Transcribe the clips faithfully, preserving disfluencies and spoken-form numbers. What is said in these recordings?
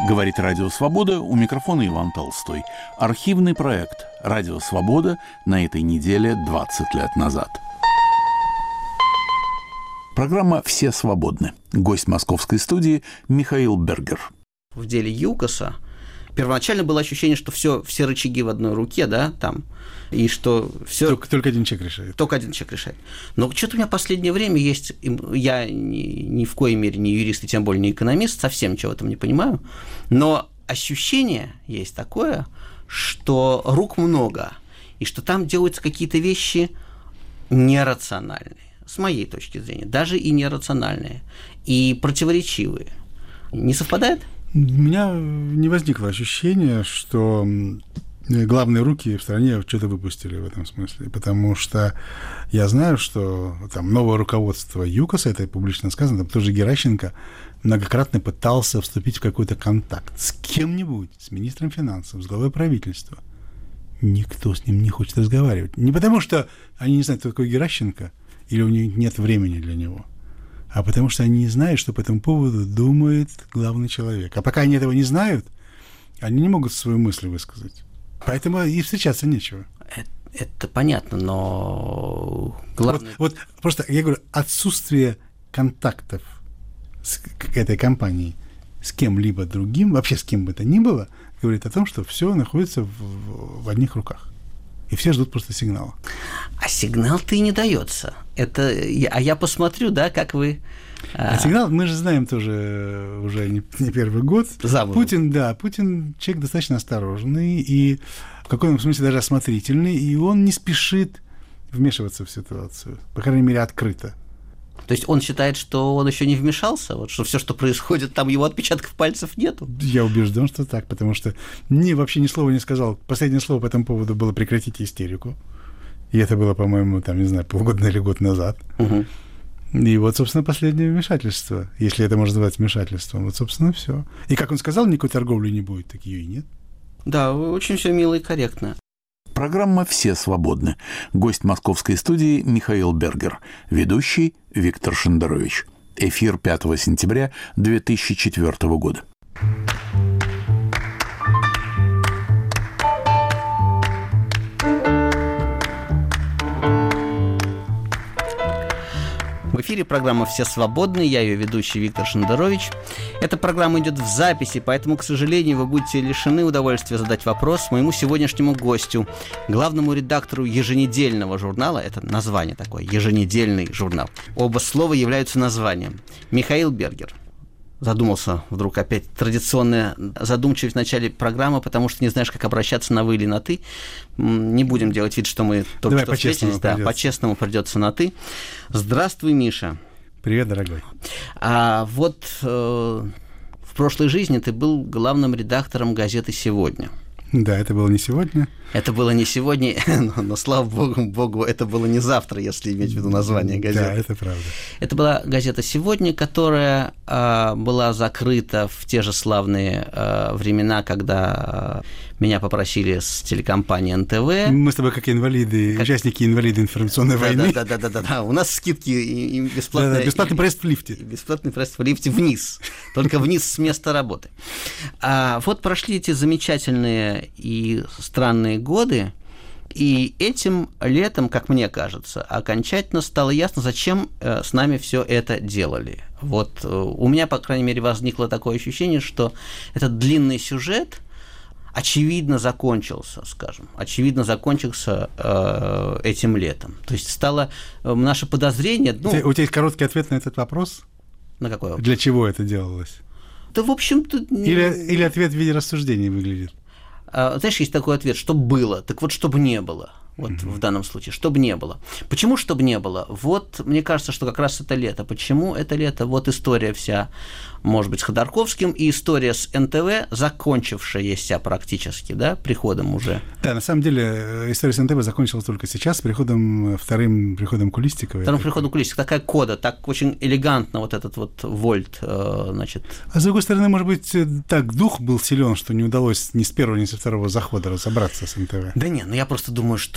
Говорит Радио Свобода, у микрофона Иван Толстой. Архивный проект «Радио Свобода» на этой неделе двадцать лет назад. Программа «Все свободны». Гость московской студии Михаил Бергер. В деле ЮКОСа первоначально было ощущение, что все, все рычаги в одной руке, да, там, и что все... Только, только один человек решает. Только один человек решает. Но что-то у меня в последнее время есть... Я ни, ни в коей мере не юрист, и тем более не экономист, совсем ничего в этом не понимаю, но ощущение есть такое, что рук много, и что там делаются какие-то вещи нерациональные, с моей точки зрения, даже и нерациональные, и противоречивые. Не совпадает? У меня не возникло ощущения, что главные руки в стране что-то выпустили в этом смысле, потому что я знаю, что там новое руководство ЮКОСа, это публично сказано, там тоже Геращенко многократно пытался вступить в какой-то контакт с кем-нибудь, с министром финансов, с главой правительства. Никто с ним не хочет разговаривать. Не потому, что они не знают, кто такой Геращенко, или у них нет времени для него, а потому что они не знают, что по этому поводу думает главный человек. А пока они этого не знают, они не могут свою мысль высказать. Поэтому и встречаться нечего. Это, это понятно, но главное... Вот, вот просто, я говорю, отсутствие контактов с этой компанией с кем-либо другим, вообще с кем бы то ни было, говорит о том, что все находится в, в одних руках. И все ждут просто сигнала. А сигнал-то и не дается. Это, а я посмотрю, да, как вы... А сигнал, мы же знаем тоже уже не, не первый год. Замужем. Путин, да, Путин человек достаточно осторожный и в каком-то смысле даже осмотрительный, и он не спешит вмешиваться в ситуацию, по крайней мере, открыто. То есть он считает, что он еще не вмешался, вот, что все, что происходит, там его отпечатков пальцев нету? Я убежден, что так, потому что ни, вообще ни слова не сказал. Последнее слово по этому поводу было «прекратите истерику». И это было, по-моему, там, не знаю, полгода или год назад. Угу. И вот, собственно, последнее вмешательство, если это можно назвать вмешательством. Вот, собственно, все. И, как он сказал, никакой торговли не будет, так ее и нет. Да, очень все мило и корректно. Программа «Все свободны». Гость московской студии Михаил Бергер. Ведущий Виктор Шендерович. Эфир пятого сентября две тысячи четвёртого года. В эфире программа «Все свободны», я ее ведущий Виктор Шендерович. Эта программа идет в записи, поэтому, к сожалению, вы будете лишены удовольствия задать вопрос моему сегодняшнему гостю, главному редактору еженедельного журнала, это название такое, еженедельный журнал. Оба слова являются названием. Михаил Бергер. Задумался вдруг опять традиционная задумчивость в начале программы, потому что не знаешь, как обращаться на «вы» или на «ты». Не будем делать вид, что мы только Давай что встретились. Да, по-честному придется на «ты». Здравствуй, Миша. Привет, дорогой. А вот э, в прошлой жизни ты был главным редактором газеты «Сегодня». Да, это было не сегодня. Это было не сегодня, но, но слава богу, богу, это было не завтра, если иметь в виду название газеты. Да, это правда. Это была газета «Сегодня», которая э, была закрыта в те же славные э, времена, когда э, меня попросили с телекомпании эн тэ вэ. Мы с тобой как инвалиды, как... участники инвалиды информационной да, войны. Да, да, да, да, да. У нас скидки и, и бесплатный, да, да, бесплатный проезд в лифте. Бесплатный проезд в лифте вниз, только вниз с места работы. А вот прошли эти замечательные и странные годы, и этим летом, как мне кажется, окончательно стало ясно, зачем с нами все это делали. Вот у меня, по крайней мере, возникло такое ощущение, что этот длинный сюжет очевидно закончился, скажем, очевидно закончился э, этим летом. То есть стало э, наше подозрение... Ну, у тебя есть короткий ответ на этот вопрос? На какой вопрос? Для чего это делалось? Да, в общем-то... Или, или ответ в виде рассуждений выглядит? А, знаешь, есть такой ответ, что было, так вот, чтобы не было. Вот mm-hmm. в данном случае, чтобы не было. Почему чтобы не было? Вот мне кажется, что как раз это лето. Почему это лето? Вот история вся, может быть, с Ходорковским, и история с эн тэ вэ, закончившаяся практически, да, приходом уже. Да, на самом деле история с эн тэ вэ закончилась только сейчас, с приходом, вторым приходом Кулистикова. Вторым приходом Кулистикова. Такая кода, так очень элегантно вот этот вот вольт, значит. А с другой стороны, может быть, так дух был силен, что не удалось ни с первого, ни со второго захода разобраться с эн тэ вэ. Да нет, ну я просто думаю, что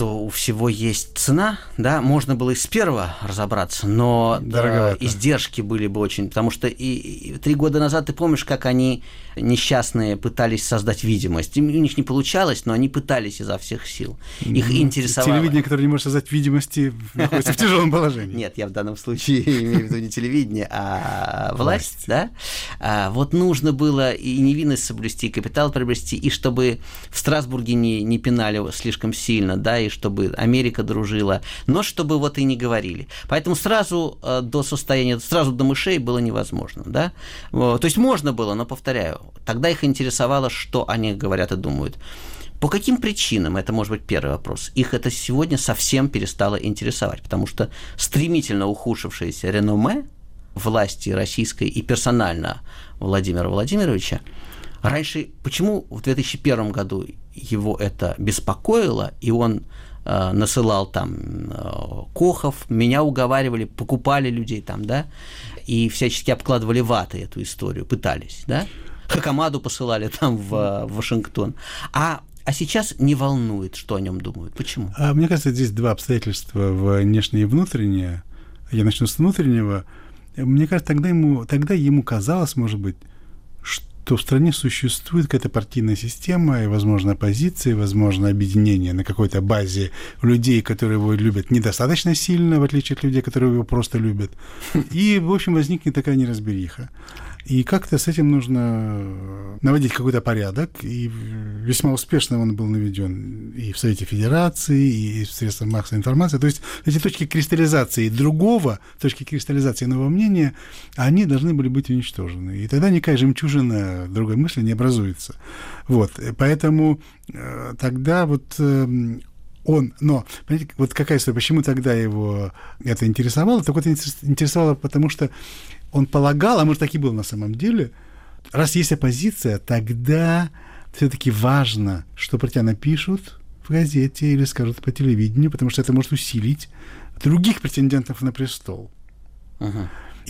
что у всего есть цена, да, можно было и с первого разобраться, но да, издержки были бы очень, потому что и, и три года назад, ты помнишь, как они несчастные пытались создать видимость, у них не получалось, но они пытались изо всех сил, их интересовало. Телевидение, которое не может создать видимости, находится в тяжелом положении. Нет, я в данном случае имею в виду не телевидение, а власть, да, а, вот нужно было и невинность соблюсти, и капитал приобрести, и чтобы в Страсбурге не, не пинали слишком сильно, да, и чтобы Америка дружила, но чтобы вот и не говорили. Поэтому сразу э, до состояния, сразу до мышей было невозможно, да. То есть можно было, но, повторяю, тогда их интересовало, что они говорят и думают. По каким причинам, это может быть первый вопрос, их это сегодня совсем перестало интересовать, потому что стремительно ухудшившееся реноме власти российской и персонально Владимира Владимировича, раньше, почему в две тысячи первом году его это беспокоило, и он э, насылал там э, Кохов, меня уговаривали, покупали людей там, да, и всячески обкладывали ватой эту историю, пытались, да, Хакамаду посылали там в, в Вашингтон, а А сейчас не волнует, что о нем думают. Почему? А, мне кажется, здесь два обстоятельства, внешнее и внутреннее. Я начну с внутреннего. Мне кажется, тогда ему, тогда ему казалось, может быть, что в стране существует какая-то партийная система, и, возможно, оппозиция, и, возможно, объединение на какой-то базе людей, которые его любят недостаточно сильно, в отличие от людей, которые его просто любят. И, в общем, возникнет такая неразбериха. И как-то с этим нужно наводить какой-то порядок, и весьма успешно он был наведен и в Совете Федерации, и в средствах массовой информации. То есть эти точки кристаллизации другого, точки кристаллизации нового мнения, они должны были быть уничтожены. И тогда никакая жемчужина другой мысли не образуется. Вот. Поэтому тогда вот он, но, понимаете, вот какая история, почему тогда его это интересовало? Так вот, интересовало, потому что он полагал, а может, так и было на самом деле, раз есть оппозиция, тогда все-таки важно, что про тебя напишут в газете или скажут по телевидению, потому что это может усилить других претендентов на престол. Uh-huh.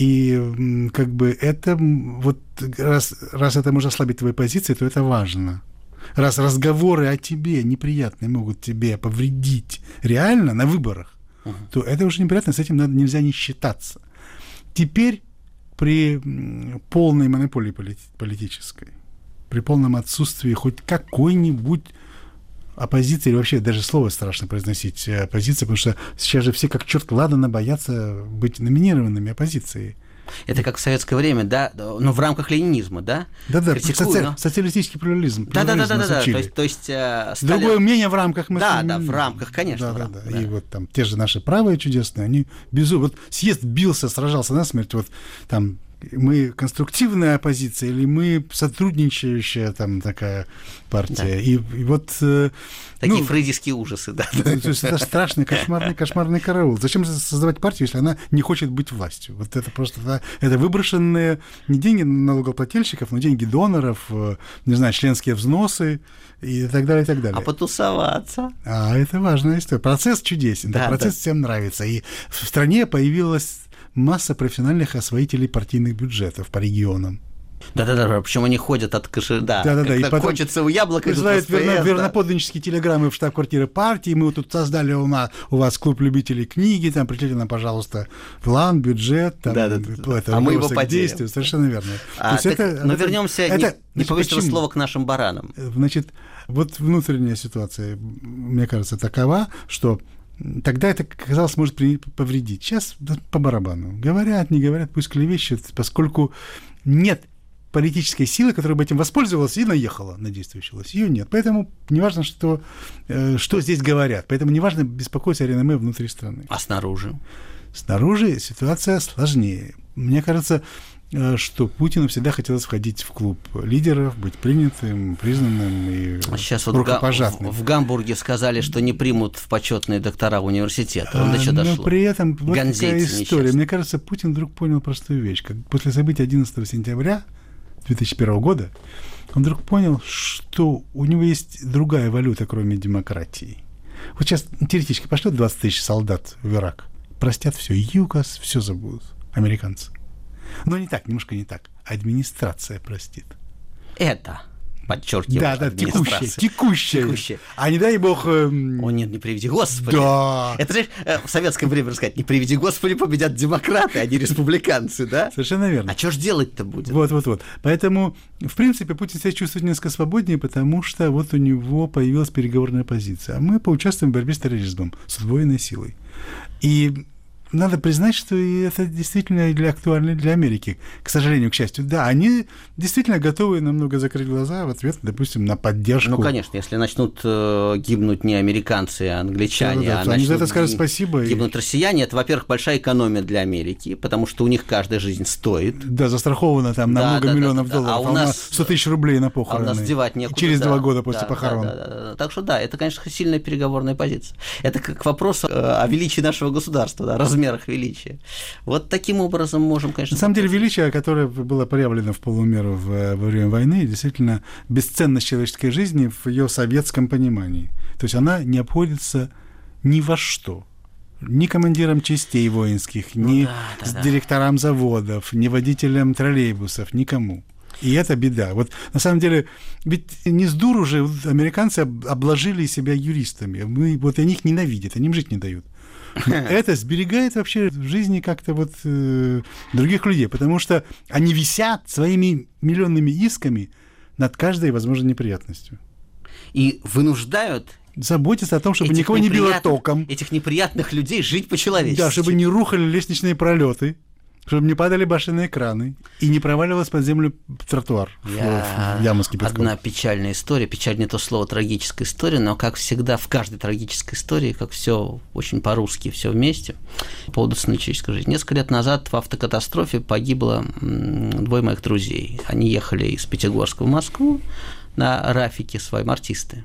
И как бы это, вот раз, раз это может ослабить твою позицию, то это важно. Раз разговоры о тебе неприятные могут тебе повредить реально на выборах, uh-huh. то это уже неприятно, с этим надо, нельзя не считаться. Теперь при полной монополии политической, при полном отсутствии хоть какой-нибудь оппозиции, или вообще даже слово страшно произносить оппозиция, потому что сейчас же все как черт ладана боятся быть номинированными оппозицией. Это как в советское время, да, но в рамках ленинизма, да? Да-да, соци... но... социалистический плюрализм. Да-да-да, то есть, то есть э, стали... Другое мнение в рамках... Мы да, да, в рамках, конечно. Да, да, да. Да. И вот там те же наши правые чудесные, они безумно... Вот съезд бился, сражался насмерть, вот там мы конструктивная оппозиция или мы сотрудничающая там такая партия. Да. И, и вот... Такие ну, фрейдистские ужасы, да. То есть это страшный, кошмарный, кошмарный караул. Зачем создавать партию, если она не хочет быть властью? Вот это просто... Это, это выброшенные не деньги налогоплательщиков, но деньги доноров, не знаю, членские взносы и так далее, и так далее. А потусоваться? А это важная история. Процесс чудесен, да, процесс да. всем нравится. И в стране появилась масса профессиональных освоителей партийных бюджетов по регионам. Да-да-да, причем они ходят от кошелька, да, да-да-да, и потом хочется у яблока. Присылают верно, верноподданнические телеграммы в штаб-квартиры партии, мы вот тут создали у, нас, у вас клуб любителей книги, там, пришлите нам, пожалуйста, план, бюджет, там, да, да, да. Это, а мы его поделим. Совершенно верно. А, так, это, но это, вернемся, это, не, не повысить этого слова к нашим баранам. Значит, вот внутренняя ситуация, мне кажется, такова, что тогда это, казалось, может повредить. Сейчас по барабану. Говорят, не говорят, пусть клевещут, поскольку нет политической силы, которая бы этим воспользовалась и наехала на действующую власть. Ее нет. Поэтому неважно, что, что здесь говорят. Поэтому неважно беспокоиться о реноме внутри страны. А снаружи? Снаружи ситуация сложнее. Мне кажется, что Путину всегда хотелось входить в клуб лидеров, быть принятым, признанным и а сейчас рукопожатным. Вот в, в Гамбурге сказали, что не примут в почетные доктора университета. Он до чего дошло? Но при этом вот такая история. Мне кажется, Путин вдруг понял простую вещь. Как после событий одиннадцатого сентября две тысячи первого года он вдруг понял, что у него есть другая валюта, кроме демократии. Вот сейчас теоретически пошлет двадцать тысяч солдат в Ирак, простят все, ЮКОС, все забудут, американцы. Но не так, немножко не так. Администрация простит. Это? подчеркиваю. Да, да, текущее, текущее. Текущее. А не дай бог... Эм... О, нет, не приведи Господи. Да. Это же в советское время сказать, не приведи Господи, победят демократы, а не республиканцы, да? Совершенно верно. А что ж делать-то будет? Вот, вот, вот. Поэтому, в принципе, Путин себя чувствует несколько свободнее, потому что вот у него появилась переговорная позиция. А мы поучаствуем в борьбе с терроризмом, с удвоенной силой. И надо признать, что это действительно для, актуально для Америки, к сожалению, к счастью. Да, они действительно готовы намного закрыть глаза в ответ, допустим, на поддержку. Ну, конечно, если начнут э, гибнуть не американцы, а англичане, да, да, да. а Они за это начнут скажут ги- спасибо. гибнуть и... россияне, это, во-первых, большая экономия для Америки, потому что у них каждая жизнь стоит. Да, застрахована там на да, много да, миллионов да, да, да. долларов, А у нас сто тысяч рублей на похороны. А у нас девать некуда. Через да, два года после да, похорон. Да, да, да, да. Так что да, это, конечно, сильная переговорная позиция. Это к вопросу о величии нашего государства, да, о размерах величия. Вот таким образом можем, конечно... На самом деле, величие, которое было проявлено в полумеру во время войны, действительно бесценность человеческой жизни в ее советском понимании. То есть она не обходится ни во что. Ни командирам частей воинских, ну, ни да, да, да. директорам заводов, ни водителям троллейбусов, никому. И это беда. Вот на самом деле, ведь не с дуру же американцы обложили себя юристами. Мы, вот они их ненавидят, они им жить не дают. Это сберегает вообще в жизни как-то вот э, других людей, потому что они висят своими миллионными исками над каждой возможной неприятностью. И вынуждают заботиться о том, чтобы никого не било током. Этих неприятных людей жить по-человечески. Да, чтобы не рухали лестничные пролеты, чтобы не падали башенные краны и не проваливалась под землю тротуар. Я... в яму с кипятком. Одна печальная история, печаль не то слово, трагическая история, но, как всегда, в каждой трагической истории, как все очень по-русски, все вместе, по поводу цены человеческой жизни. Несколько лет назад в автокатастрофе погибло двое моих друзей. Они ехали из Пятигорска в Москву на Рафике, свои артисты.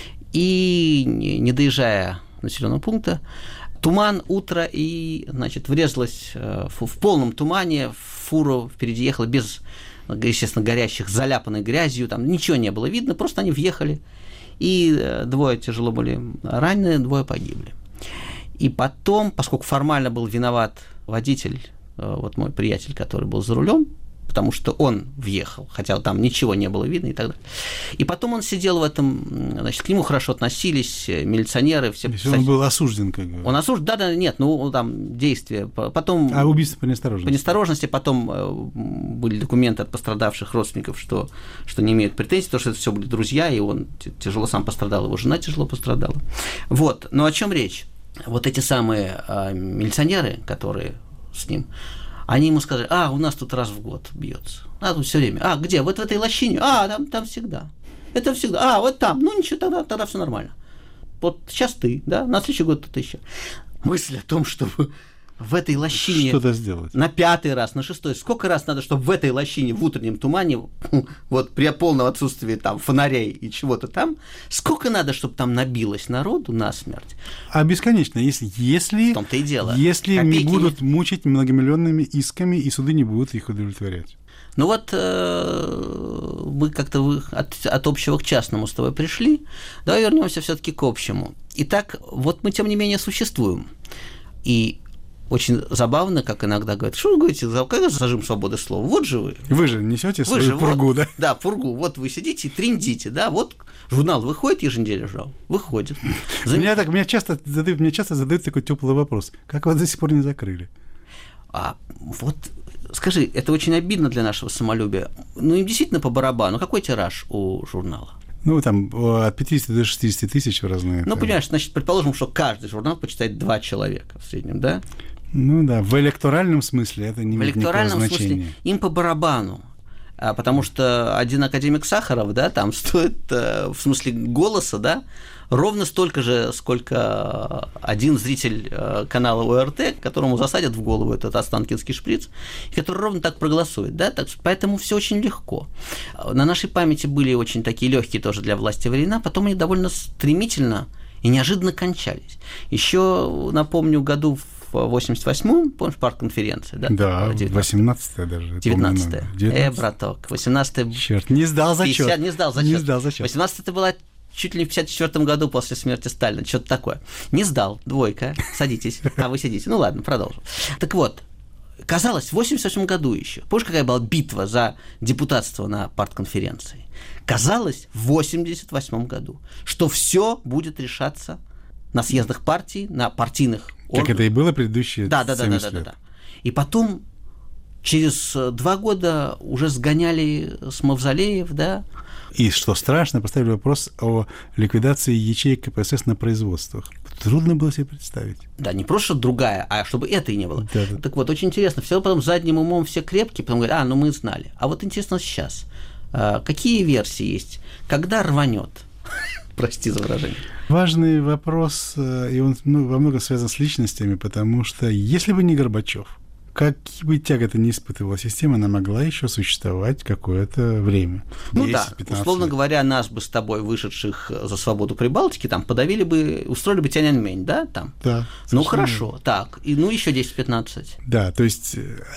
И, не доезжая населенного пункта, туман, утро, и, значит, врезалась в, в полном тумане, в фуру впереди ехала без, естественно, горящих, заляпанной грязью, там ничего не было видно, просто они въехали, и двое тяжело были ранены, двое погибли. И потом, поскольку формально был виноват водитель, вот мой приятель, который был за рулем, потому что он въехал, хотя там ничего не было видно и так далее. И потом он сидел в этом, значит, к нему хорошо относились, милиционеры, все. Если он был осужден, как бы. Он осужден, да, да, нет, ну там действия, потом. А убийство по неосторожности. По неосторожности, потом были документы от пострадавших родственников, что, что не имеют претензий, потому что это все были друзья, и он тяжело сам пострадал, его жена тяжело пострадала. Вот, но о чем речь? Вот эти самые а, милиционеры, которые с ним. Они ему сказали, а, у нас тут раз в год бьется. А, тут все время. А, где? Вот в этой лощине? А, там, там всегда. Это всегда. А, вот там. Ну, ничего, тогда, тогда все нормально. Вот сейчас ты, да, на следующий год ты еще. Мысль о том, чтобы в этой лощине... Что-то сделать. На пятый раз, на шестой. Сколько раз надо, чтобы в этой лощине, в утреннем тумане, вот при полном отсутствии там фонарей и чего-то там, сколько надо, чтобы там набилось народу насмерть? А бесконечно. Если, если, в том-то и дело. Если Копейки не будут мучить многомиллионными исками, и суды не будут их удовлетворять. Ну вот э, мы как-то от, от общего к частному с тобой пришли. Давай вернемся все-таки к общему. Итак, вот мы, тем не менее, существуем. И очень забавно, как иногда говорят, что вы говорите, какой зажим свободы слова? Вот же вы. Вы же несете свою же, пургу, вот, да? Да, пургу. Вот вы сидите и триндите, да, вот журнал выходит, еженедельный журнал, выходит. За... Меня, так, меня, часто задают, мне часто задают такой теплый вопрос. Как вас до сих пор не закрыли? А вот скажи, это очень обидно для нашего самолюбия. Ну, им действительно по барабану. Какой тираж у журнала? Ну, там от пятидесяти до шестидесяти тысяч разные. Ну, понимаешь, значит, предположим, что каждый журнал почитает два человека в среднем, да? Ну да, в электоральном смысле это не имеет никакого значения. В электоральном смысле им по барабану. А потому что один академик Сахаров, да, там стоит, в смысле голоса, да, ровно столько же, сколько один зритель канала ОРТ, которому засадят в голову этот останкинский шприц, и который ровно так проголосует, да, так, поэтому все очень легко. На нашей памяти были очень такие легкие тоже для власти времена, потом они довольно стремительно и неожиданно кончались. Еще, напомню, году в восемьдесят восьмом, помнишь, партконференция, да? Да, восемнадцатое даже. девятнадцатое. Э, браток, восемнадцатое. Черт, не сдал зачет. пятьдесят, не сдал зачет. Не сдал зачет. восемнадцатое была чуть ли не в пятьдесят четвёртом году после смерти Сталина, что-то такое. Не сдал, двойка, садитесь, а вы сидите. Ну ладно, продолжим. Так вот, казалось, в восемьдесят восьмом году еще, помнишь, какая была битва за депутатство на партконференции? Казалось, в восемьдесят восьмом году, что все будет решаться на съездах партий, на партийных органах. Как это и было предыдущие да, да, да, да, да, да, да. И потом через два года уже сгоняли с мавзолеев, да. И, что страшно, поставили вопрос о ликвидации ячеек ка пэ эс эс на производствах. Трудно было себе представить. Да, не просто другая, а чтобы это и не было. Да, да. Так вот, очень интересно. Все потом задним умом все крепкие, потом говорят, а, ну мы знали. А вот интересно сейчас. Какие версии есть? Когда рванет? Прости за выражение. Важный вопрос, и он ну, во многом связан с личностями, потому что если бы не Горбачев, какие бы тяготы не испытывала система, она могла еще существовать какое-то время. Ну да, условно лет. говоря, нас бы с тобой, вышедших за свободу Прибалтики, там подавили бы, устроили бы Тяньаньмэнь, да, там? Да. Ну хорошо, верно. Так, и ну еще десять-пятнадцать. Да, то есть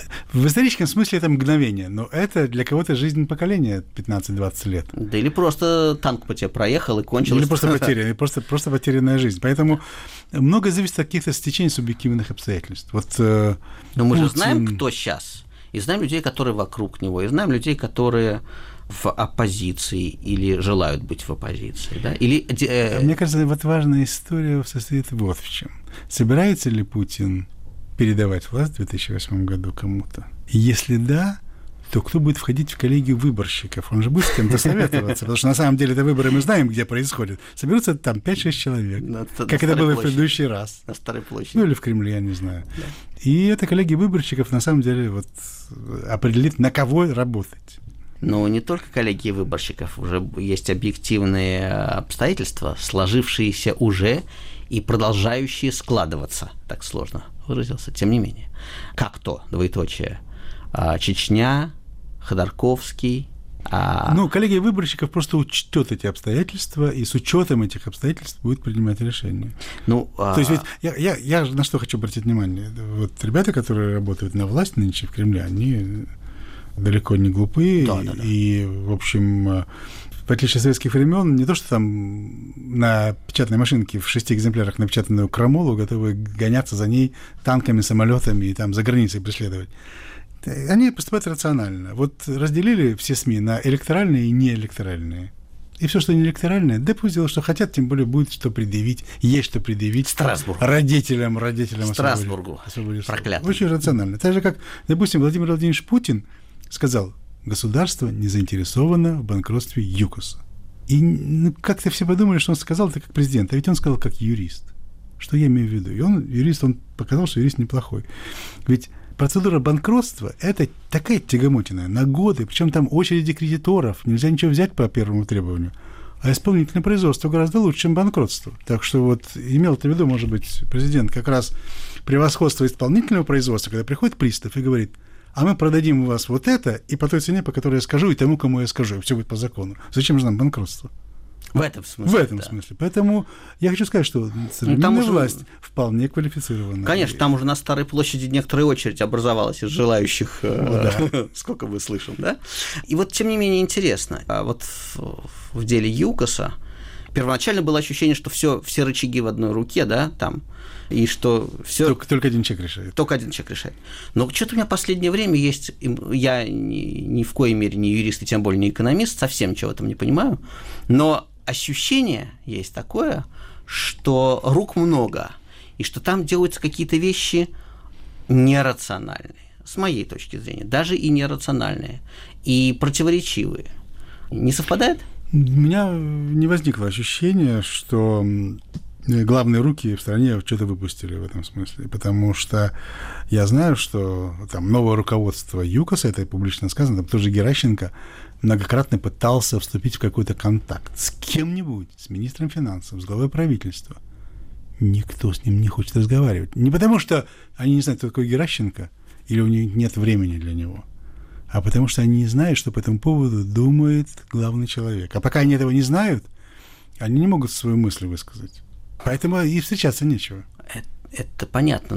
в историческом смысле это мгновение, но это для кого-то жизнь поколения пятнадцать-двадцать лет. Да или просто танк по тебе проехал и кончилось. Или просто потеря, или просто, просто потерянная жизнь. Поэтому многое зависит от каких-то стечений субъективных обстоятельств. Вот, но мы Путин... же знаем, кто сейчас, и знаем людей, которые вокруг него, и знаем людей, которые в оппозиции или желают быть в оппозиции. Да? Или... Мне кажется, вот важная история состоит вот в чем. Собирается ли Путин передавать власть в две тысячи восьмом году кому-то? И если да, то кто будет входить в коллегию выборщиков? Он же будет с кем-то советоваться, потому что на самом деле это выборы мы знаем, где происходят. Соберутся там пять-шесть человек, на, как на это было площади. В предыдущий раз. На Старой площади. Ну или в Кремле, я не знаю. Да. И эта коллегия выборщиков на самом деле вот определит, на кого работать. Ну, не только коллегии выборщиков, уже есть объективные обстоятельства, сложившиеся уже и продолжающие складываться. Так сложно выразился, тем не менее. Как то, двоеточие, Чечня, Ходорковский. А... Ну, коллегия выборщиков просто учтет эти обстоятельства, и с учетом этих обстоятельств будет принимать решения. Ну, а... То есть ведь я, я, я на что хочу обратить внимание. Вот ребята, которые работают на власть нынче в Кремле, они далеко не глупые, да, да, да. И, в общем, в отличие от советских времен, не то, что там на печатной машинке в шести экземплярах напечатанную крамолу готовы гоняться за ней танками, самолетами и там за границей преследовать. Они поступают рационально. Вот разделили все СМИ на электоральные и неэлекторальные. И все, что не электоральное, да пусть делают, что хотят, тем более будет что предъявить, есть что предъявить Страсбургу. родителям, родителям Страсбургу. Проклятым. Очень рационально. Так же, как, допустим, Владимир Владимирович Путин сказал, государство не заинтересовано в банкротстве ЮКОСа. И ну, как-то все подумали, что он сказал это как президент, а ведь он сказал как юрист. Что я имею в виду? И он, юрист, он показал, что юрист неплохой. Ведь процедура банкротства – это такая тягомотина на годы, причем там очереди кредиторов, нельзя ничего взять по первому требованию. А исполнительное производство гораздо лучше, чем банкротство. Так что вот имел это в виду, может быть, президент, как раз превосходство исполнительного производства, когда приходит пристав и говорит, а мы продадим у вас вот это и по той цене, по которой я скажу, и тому, кому я скажу, и все будет по закону. Зачем же нам банкротство? В этом смысле. В этом да. смысле. Поэтому я хочу сказать, что современная ну, власть уже... вполне квалифицирована. Конечно, там уже на Старой площади некоторая очередь образовалась из желающих, ну, да. Сколько мы слышим, да? И вот, тем не менее, интересно, вот в, в деле ЮКОСа первоначально было ощущение, что все, все рычаги в одной руке, да, там, и что все... Только, только один человек решает. Только один человек решает. Но что-то у меня в последнее время есть, я ни, ни в коей мере не юрист, и тем более не экономист, совсем ничего в этом не понимаю, но ощущение есть такое, что рук много, и что там делаются какие-то вещи нерациональные, с моей точки зрения, даже и нерациональные, и противоречивые. Не совпадает? У меня не возникло ощущения, что главные руки в стране что-то выпустили в этом смысле, потому что я знаю, что там новое руководство ЮКОСа, это публично сказано, там тоже Геращенко многократно пытался вступить в какой-то контакт с кем-нибудь, с министром финансов, с главой правительства. Никто с ним не хочет разговаривать. Не потому, что они не знают, кто такой Геращенко, или у них нет времени для него, а потому что они не знают, что по этому поводу думает главный человек. А пока они этого не знают, они не могут свою мысль высказать. Поэтому и встречаться нечего. Это, это понятно,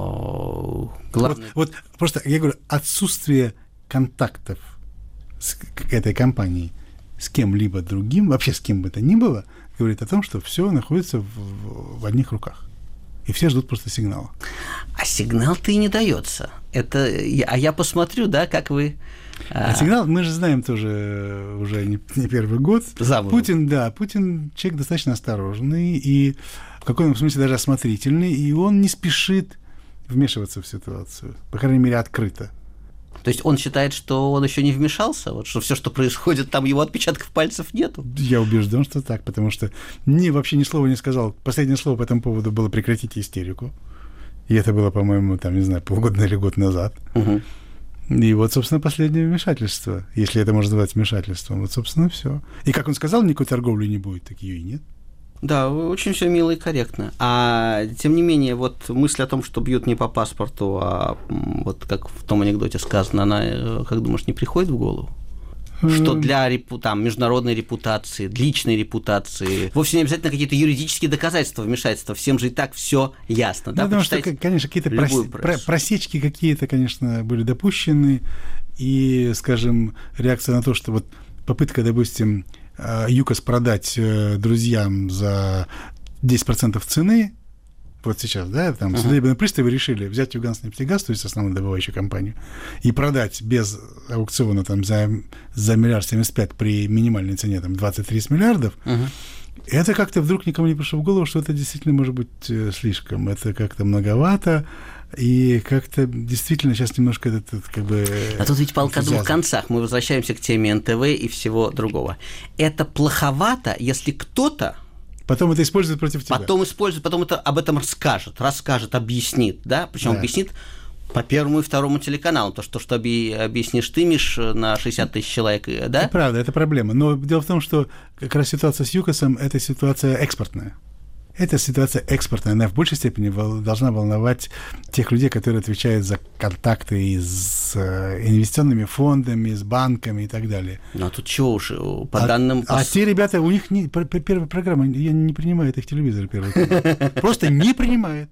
но главное... Вот, вот просто, я говорю, отсутствие контактов с этой компанией с кем-либо другим, вообще с кем бы то ни было, говорит о том, что все находится в, в одних руках. И все ждут просто сигнала. А сигнал-то и не дается. Это, а я посмотрю, да, как вы... А сигнал, мы же знаем тоже уже не, не первый год. Замужем. Путин, да, Путин человек достаточно осторожный и в каком-то смысле даже осмотрительный, и он не спешит вмешиваться в ситуацию, по крайней мере, открыто. То есть он считает, что он еще не вмешался, вот что все, что происходит, там его отпечатков пальцев нету? Я убежден, что так, потому что ни, вообще ни слова не сказал. Последнее слово по этому поводу было «прекратите истерику». И это было, по-моему, там, не знаю, полгода или год назад. Угу. И вот, собственно, последнее вмешательство, если это можно назвать вмешательством. Вот, собственно, все. И, как он сказал, никакой торговли не будет, так ее и нет. Да, очень все мило и корректно. А тем не менее, вот мысль о том, что бьют не по паспорту, а вот как в том анекдоте сказано, она, как думаешь, не приходит в голову? Что для репу, там, международной репутации, личной репутации, вовсе не обязательно какие-то юридические доказательства вмешательства, всем же и так все ясно. Да, потому что, конечно, какие-то прос... просечки какие-то, конечно, были допущены, и, скажем, реакция на то, что вот попытка, допустим, ЮКОС продать друзьям за десять процентов цены, вот сейчас, да, там, uh-huh. судебные приставы решили взять Юганск-Нефтегаз, то есть основную добывающую компанию, и продать без аукциона там за, за миллиард семьдесят пять при минимальной цене там двадцать-тридцать миллиардов, uh-huh. это как-то вдруг никому не пришло в голову, что это действительно может быть слишком, это как-то многовато, и как-то действительно сейчас немножко этот, этот как бы... А тут ведь палка о двух концах. Мы возвращаемся к теме эн тэ вэ и всего другого. Это плоховато, если кто-то потом это использует против тебя. Потом использует, потом это об этом расскажет, расскажет, объяснит, да, причем да. объяснит по первому и второму телеканалу, то, что, что объяснишь ты, Миш, на шестьдесят тысяч человек, да? Это правда, это проблема. Но дело в том, что как раз ситуация с ЮКОСом – это ситуация экспортная. Это ситуация экспортная, она в большей степени должна волновать тех людей, которые отвечают за контакты с инвестиционными фондами, с банками и так далее. Ну, а тут чего уж, по а, данным... А те ребята, у них не, первая программа, я не принимает их телевизор первый. Просто не принимает.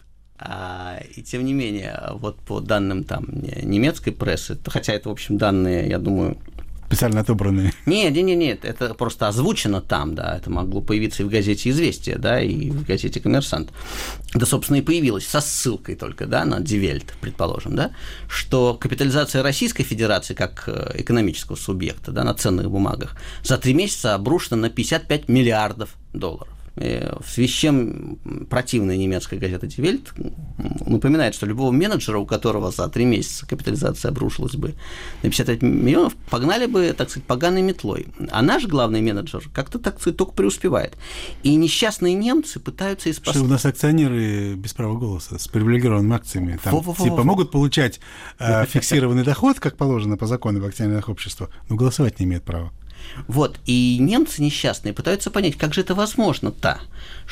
А, и тем не менее, вот по данным там немецкой прессы, хотя это, в общем, данные, я думаю... Специально отобранные. Нет, нет, нет, это просто озвучено там, да, это могло появиться и в газете «Известия», да, и в газете «Коммерсант». Да, собственно, и появилось, со ссылкой только, да, на Die Welt, предположим, да, что капитализация Российской Федерации как экономического субъекта, да, на ценных бумагах за три месяца обрушена на пятьдесят пять миллиардов долларов. В связи с чем противная немецкая газета Die Welt напоминает, что любого менеджера, у которого за три месяца капитализация обрушилась бы на пятьдесят пять миллионов, погнали бы, так сказать, поганой метлой. А наш главный менеджер как-то, так сказать, только преуспевает. И несчастные немцы пытаются использовать... Что у нас акционеры без права голоса, с привилегированными акциями, там, Во-во-во-во. типа, могут получать э, фиксированный доход, как положено по закону в акционерных обществах, но голосовать не имеют права. Вот, и немцы несчастные пытаются понять, как же это возможно-то,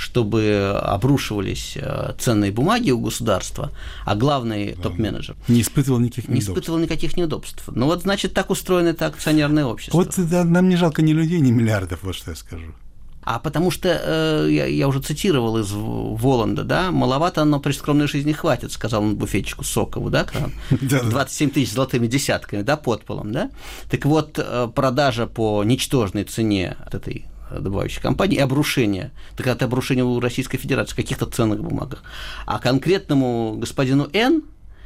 чтобы обрушивались ценные бумаги у государства, а главный да, топ-менеджер не испытывал никаких не неудобств. испытывал никаких неудобств. Ну вот, значит, так устроено это акционерное общество. Вот да, нам не жалко ни людей, ни миллиардов, вот что я скажу. А потому что, э, я, я уже цитировал из Воланда, да, маловато, но при скромной жизни хватит, сказал он буфетчику Сокову, да, двадцать семь тысяч золотыми десятками, да, под полом, да. Так вот, продажа по ничтожной цене от этой добывающей компании и обрушение, так это обрушение у Российской Федерации в каких-то ценных бумагах, а конкретному господину Н,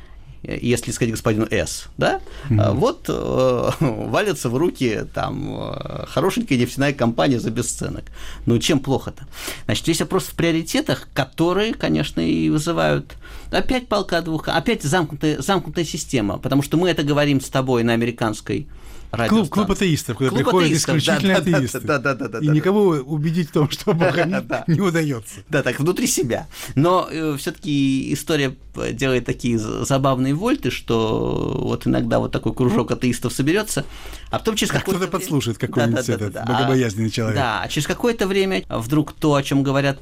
если сказать господину С, да, mm-hmm. вот э, валится в руки там э, хорошенькая нефтяная компания за бесценок. Ну, чем плохо-то? Значит, здесь вопрос в приоритетах, которые, конечно, и вызывают опять палка о двух, опять замкнутая, замкнутая система, потому что мы это говорим с тобой на американской Клуб, клуб атеистов, куда клуб приходят атеистов, исключительно да, атеисты. Да, да, да, да, и да, никого да. убедить в том, что Бога не, не удается. Да, так внутри себя. Но э, все-таки история делает такие забавные вольты, что вот иногда вот такой кружок атеистов соберется, а потом через а какое-то кто-то время... подслушает какой-нибудь да, да, этот да, да, богобоязненный а, человек. Да, а через какое-то время вдруг то, о чем говорят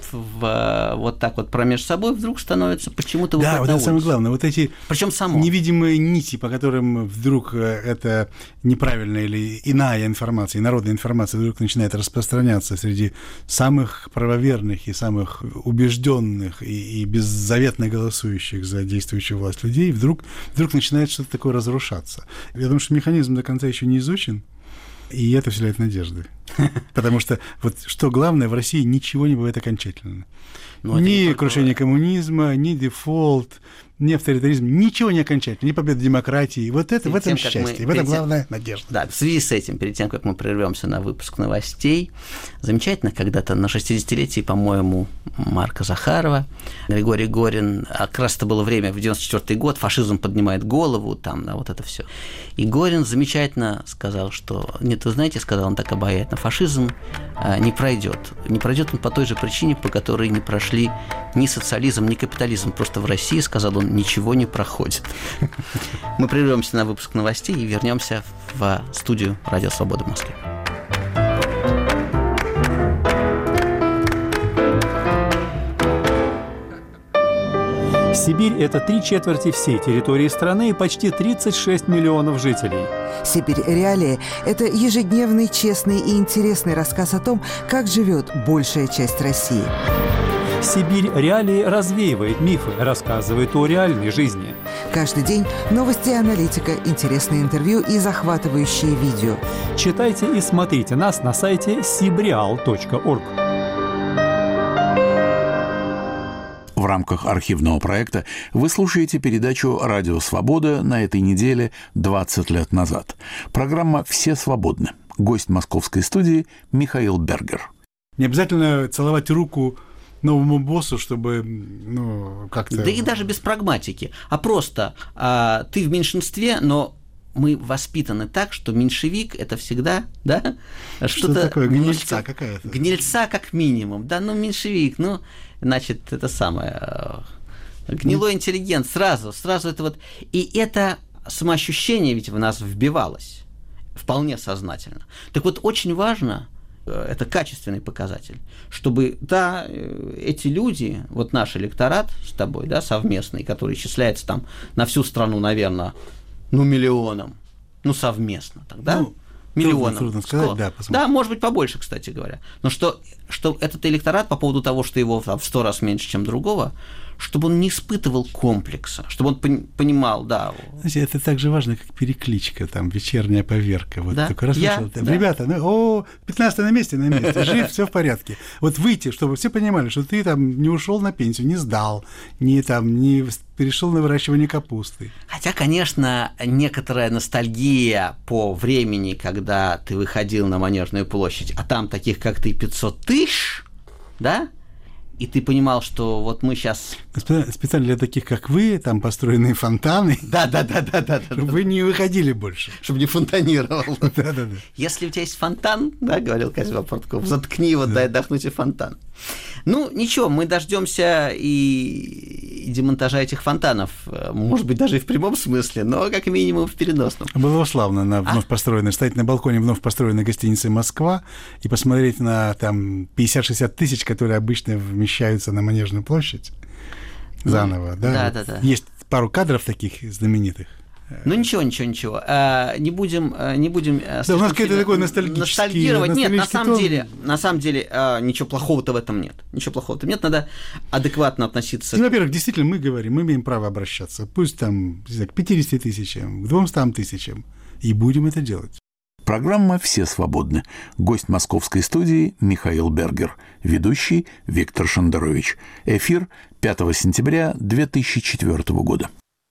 в, вот так вот промеж собой, вдруг становится почему-то да, вот это самое главное. Вот эти Причем само. невидимые нити, по которым вдруг это неправильно или иная информация, народная информация вдруг начинает распространяться среди самых правоверных и самых убежденных и, и беззаветно голосующих за действующую власть людей, вдруг, вдруг начинает что-то такое разрушаться. Я думаю, что механизм до конца еще не изучен, И это вселяет надежды. Потому что вот что главное, в России ничего не бывает окончательно. Ну, ни только... крушение коммунизма, ни дефолт, ни авторитаризм, ничего не окончательно, ни победа демократии. Вот это, в этом тем, счастье, мы, в этом главная тем... надежда. Да, в связи с этим, перед тем, как мы прервемся на выпуск новостей, замечательно, когда-то на шестидесятилетии, по-моему, Марка Захарова, Григорий Горин, а как раз это было время, в девяносто четвёртый год, фашизм поднимает голову, там, да, вот это все. И Горин замечательно сказал, что, нет, вы знаете, сказал он так обаятельно, фашизм а, не пройдет. Не пройдет он по той же причине, по которой не прошли ни социализм, ни капитализм. Просто в России, сказал он, ничего не проходит. Мы прервемся на выпуск новостей и вернемся в студию «Радио Свобода» в Москве. Сибирь – это три четверти всей территории страны и почти тридцать шесть миллионов жителей. «Сибирь. Реалии» – это ежедневный, честный и интересный рассказ о том, как живет большая часть России. «Сибирь. Реалии» развеивает мифы, рассказывает о реальной жизни. Каждый день новости и аналитика, интересные интервью и захватывающие видео. Читайте и смотрите нас на сайте сибреал точка орг. В рамках архивного проекта вы слушаете передачу «Радио Свобода» на этой неделе двадцать лет назад. Программа «Все свободны». Гость московской студии Михаил Бергер. Не обязательно целовать руку новому боссу, чтобы, ну, как-то... Да и даже без прагматики, а просто а, ты в меньшинстве, но мы воспитаны так, что меньшевик – это всегда, да? Что, что такое? Гнильца какая-то? Гнильца как минимум, да, ну, меньшевик, ну, значит, это самое, гнилой интеллигент, сразу, сразу это вот, и это самоощущение ведь в нас вбивалось, вполне сознательно. Так вот, очень важно, это качественный показатель, чтобы, да, эти люди, вот наш электорат с тобой, да, совместный, который исчисляется там на всю страну, наверное, ну, миллионом, ну, совместно тогда, ну, миллионом. Трудно, трудно сказать, да, да, может быть, побольше, кстати говоря. Но что, что этот электорат, по поводу того, что его там, в сто раз меньше, чем другого, чтобы он не испытывал комплекса, чтобы он понимал, да. Знаете, это так же важно, как перекличка, там, вечерняя поверка. Вот да? только раз Я, вышел, да. Ребята, ну, о, пятнадцатый на месте, на месте, жив, все в порядке. Вот выйти, чтобы все понимали, что ты там не ушел на пенсию, не сдал, не там, не перешел на выращивание капусты. Хотя, конечно, некоторая ностальгия по времени, когда ты выходил на Манежную площадь, а там таких, как ты, пятьсот тысяч, да? И ты понимал, что вот мы сейчас... Специально для таких, как вы, там построенные фонтаны. Да-да-да-да-да. Чтобы вы не выходили больше. Чтобы не фонтанировал. Да-да-да. Если у тебя есть фонтан, да, говорил Козьма Портков, заткни его, дай отдохнуть и фонтан. Ну, ничего, мы дождемся и... и демонтажа этих фонтанов. Может быть, даже и в прямом смысле, но как минимум в переносном. Было бы славно на вновь а? построенной, стоять на балконе вновь построенной гостиницы «Москва» и посмотреть на там пятьдесят-шестьдесят тысяч, которые обычно вмещаются на Манежную площадь заново. Да, да, вот. да, да. Есть пару кадров таких знаменитых. Ну ничего, ничего, ничего. А, не будем, не будем. Да, у нас какой-то такой ностальгический. Ностальгировать. Нет, на самом тон. деле, на самом деле, а, ничего плохого-то в этом нет. Ничего плохого-то нет. Надо адекватно относиться. Ну, во-первых, действительно, мы говорим, мы имеем право обращаться. Пусть там к пятидесяти тысячам, к двумстам тысячам, и будем это делать. Программа «Все свободны». Гость московской студии Михаил Бергер. Ведущий Виктор Шендерович. Эфир пятого сентября две тысячи четвёртого года.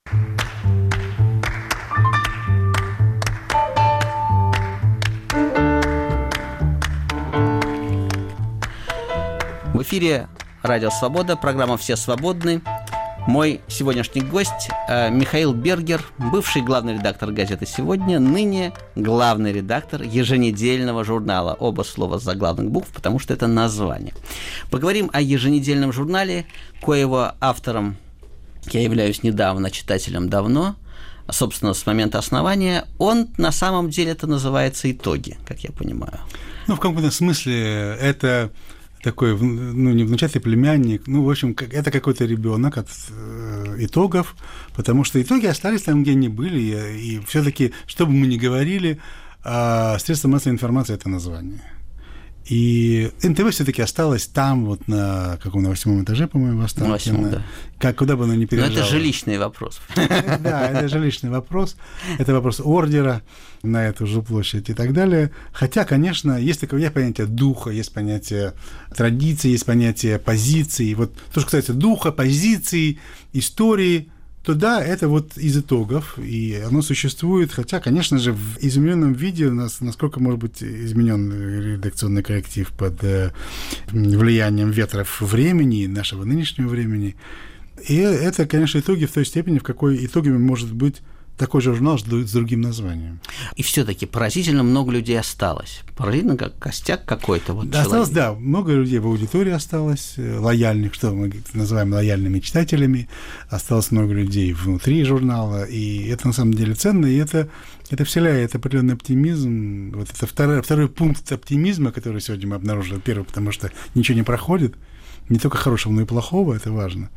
В эфире «Радио Свобода», программа «Все свободны». Мой сегодняшний гость Михаил Бергер, бывший главный редактор газеты «Сегодня», ныне главный редактор еженедельного журнала. Оба слова с заглавных букв, потому что это название. Поговорим о еженедельном журнале, коего автором я являюсь недавно, читателем давно, собственно, с момента основания. Он на самом деле это называется «Итоги», как я понимаю. Ну, в каком-то смысле это... такой, ну, не внучатый племянник, ну, в общем, это какой-то ребенок от э, итогов, потому что итоги остались там, где они были, и, и все-таки, что бы мы ни говорили, э, средства массовой информации – это название. И эн тэ вэ все-таки осталось там, вот на каком, на восьмом этаже, по-моему, осталось. На восьмом, да. Как, куда бы оно ни переезжало. Но это жилищный вопрос. Да, это жилищный вопрос. Это вопрос ордера на эту жилплощадь и так далее. Хотя, конечно, есть такое есть понятие духа, есть понятие традиции, есть понятие позиции. Вот то, что касается духа, позиции, истории, то да, это вот из итогов, и оно существует, хотя, конечно же, в измененном виде у нас, насколько может быть изменен редакционный коллектив под э, влиянием ветров времени, нашего нынешнего времени. И это, конечно, итоги в той степени, в какой итогами может быть такой же журнал с другим названием. И все-таки поразительно много людей осталось. Поразительно, как костяк какой-то. Вот да, осталось, да, много людей в аудитории осталось, лояльных, что мы называем лояльными читателями. Осталось много людей внутри журнала, и это на самом деле ценно, и это, это вселяет определенный оптимизм. Вот это второй, второй пункт оптимизма, который сегодня мы обнаружили. Первый, потому что ничего не проходит, не только хорошего, но и плохого, это важно.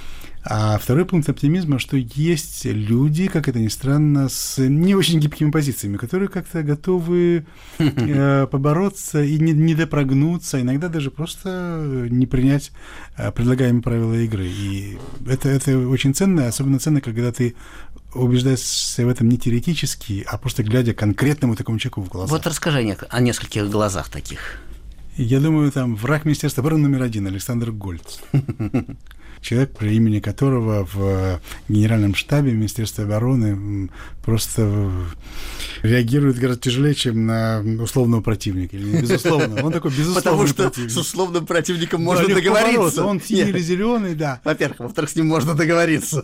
А второй пункт оптимизма, что есть люди, как это ни странно, с не очень гибкими позициями, которые как-то готовы э, побороться и не, не допрогнуться, иногда даже просто не принять э, предлагаемые правила игры. И это, это очень ценно, особенно ценно, когда ты убеждаешься в этом не теоретически, а просто глядя конкретному такому человеку в глаза. Вот расскажи о нескольких глазах таких. Я думаю, там враг Министерства обороны номер один Александр Гольц. Человек, при имени которого в Генеральном штабе Министерства обороны просто реагирует гораздо тяжелее, чем на условного противника. Или не безусловно. Он такой безусловный Потому что противник. с условным противником можно договориться. Он синий или зеленый, да. Во-первых. Во-вторых, с ним можно договориться.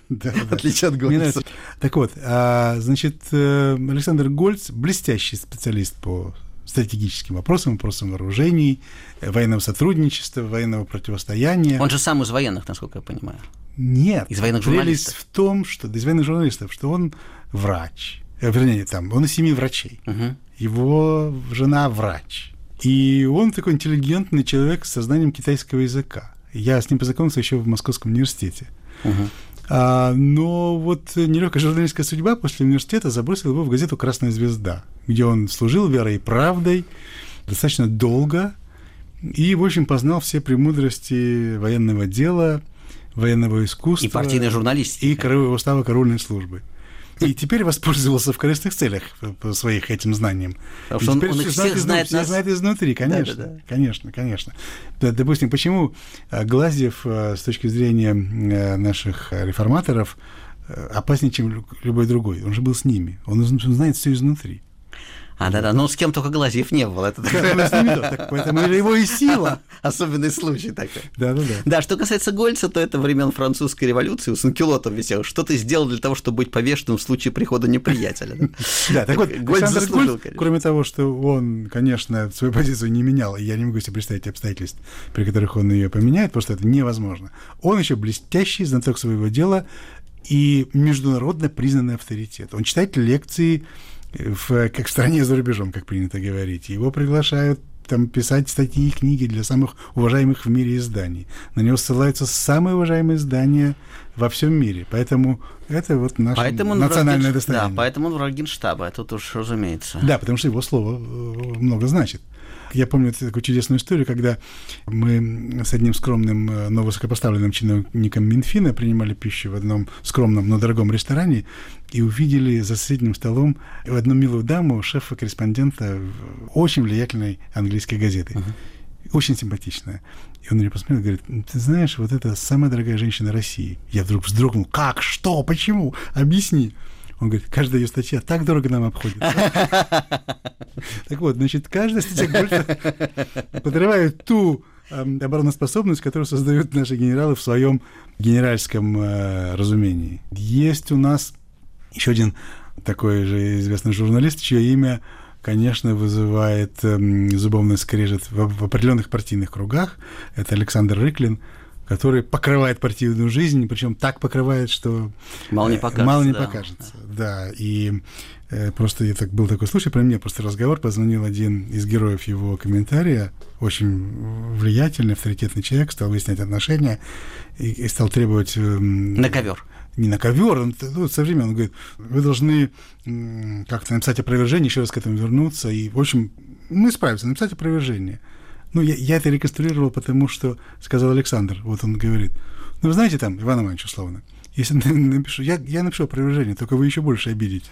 В отличие от Гольца. Так вот, значит, Александр Гольц блестящий специалист по стратегическим вопросам, вопросам вооружений, военного сотрудничества, военного противостояния. Он же сам из военных, насколько я понимаю. Нет. Из военных журналистов. Прелесть в том, что из военных журналистов, что он врач. Вернее, там, он из семьи врачей. Угу. Его жена врач. И он такой интеллигентный человек с сознанием китайского языка. Я с ним познакомился еще в Московском университете. Угу. А, но вот нелегкая журналистская судьба после университета забросила его в газету «Красная звезда», где он служил верой и правдой достаточно долго и, в общем, познал все премудрости военного дела, военного искусства. И партийной журналистики. И устава караульной службы. И теперь воспользовался в корыстных целях по своих этим знаниям. Потому что он, он их всех знает, знает, знает изнутри, конечно, да, да, да. конечно, конечно. Допустим, почему Глазьев с точки зрения наших реформаторов опаснее, чем любой другой? Он же был с ними, он знает все изнутри. А, да-да, но с кем только Глазьев не был. Это так, поэтому его и сила. Особенный случай такой. Да-да-да. Да, что касается Гольца, то это времен французской революции, у Санкюлотов висел. Что ты сделал для того, чтобы быть повешенным в случае прихода неприятеля? Да, так вот, Александр Гольц, кроме того, что он, конечно, свою позицию не менял, и я не могу себе представить обстоятельств, при которых он ее поменяет, потому что это невозможно. Он еще блестящий знаток своего дела и международно признанный авторитет. Он читает лекции В, как в стране за рубежом, как принято говорить. Его приглашают там писать статьи и книги для самых уважаемых в мире изданий. На него ссылаются самые уважаемые издания во всем мире. Поэтому это вот наше поэтому национальное враг... достояние. Да, поэтому он враг Генштаба, это уж разумеется. Да, потому что его слово много значит. Я помню такую чудесную историю, когда мы с одним скромным, но высокопоставленным чиновником Минфина принимали пищу в одном скромном, но дорогом ресторане и увидели за соседним столом одну милую даму, шефа-корреспондента очень влиятельной английской газеты. Uh-huh. Очень симпатичная. И он мне посмотрел и говорит: ты знаешь, вот это самая дорогая женщина России. Я вдруг вздрогнул. Как? Что? Почему? Объясни. Он говорит: каждая ее статья так дорого нам обходится. Так вот, значит, каждая статья Гольца подрывает ту обороноспособность, которую создают наши генералы в своем генеральском разумении. Есть у нас еще один такой же известный журналист, чье имя, конечно, вызывает зубовный скрежет в определенных партийных кругах. Это Александр Рыклин, который покрывает партийную жизнь, причем так покрывает, что мало не покажется. Мало не да. покажется. Да, и э, просто я, так, был такой случай, про меня просто разговор, позвонил один из героев его комментария, очень влиятельный, авторитетный человек, стал выяснять отношения и, и стал требовать... Э, на ковер. Не на ковер, он, ну, со временем он говорит: вы должны м, как-то написать опровержение, еще раз к этому вернуться. И, в общем, мы справимся, написать опровержение. Ну, я, я это реконструировал, потому что сказал Александр, вот он говорит, ну, вы знаете, там, Иван Иванович, условно, если напишу, я, я напишу опровержение, только вы еще больше обидитесь.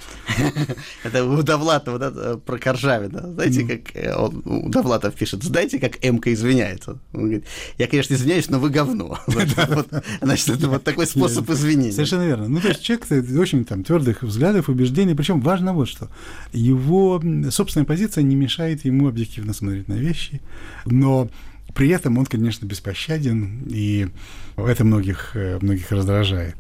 Это у Довлатова, да, про Коржавина. Знаете, как он, у Довлатов пишет, знаете, как Эмка извиняется? Он говорит, я, конечно, извиняюсь, но вы говно. Значит, это вот такой способ извинения. Совершенно верно. Ну, то есть человек очень там твердых взглядов, убеждений, причем важно вот что. Его собственная позиция не мешает ему объективно смотреть на вещи, но при этом он, конечно, беспощаден, и это многих, многих раздражает.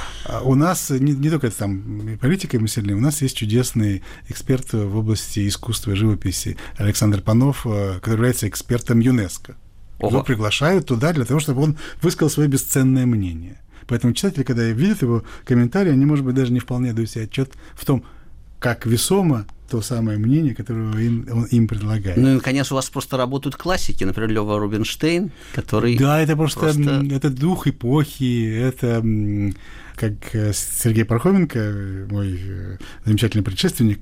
У нас не, не только там политика мы сильны, у нас есть чудесный эксперт в области искусства и живописи Александр Панов, который является экспертом ЮНЕСКО. Ого. Его приглашают туда для того, чтобы он высказал свое бесценное мнение. Поэтому читатели, когда видят его комментарии, они, может быть, даже не вполне дают себе отчет в том, как весомо то самое мнение, которое им, он им предлагает. Ну и, конечно, у вас просто работают классики, например, Лёва Рубинштейн, который... Да, это просто, просто... это дух эпохи, это, как Сергей Пархоменко, мой замечательный предшественник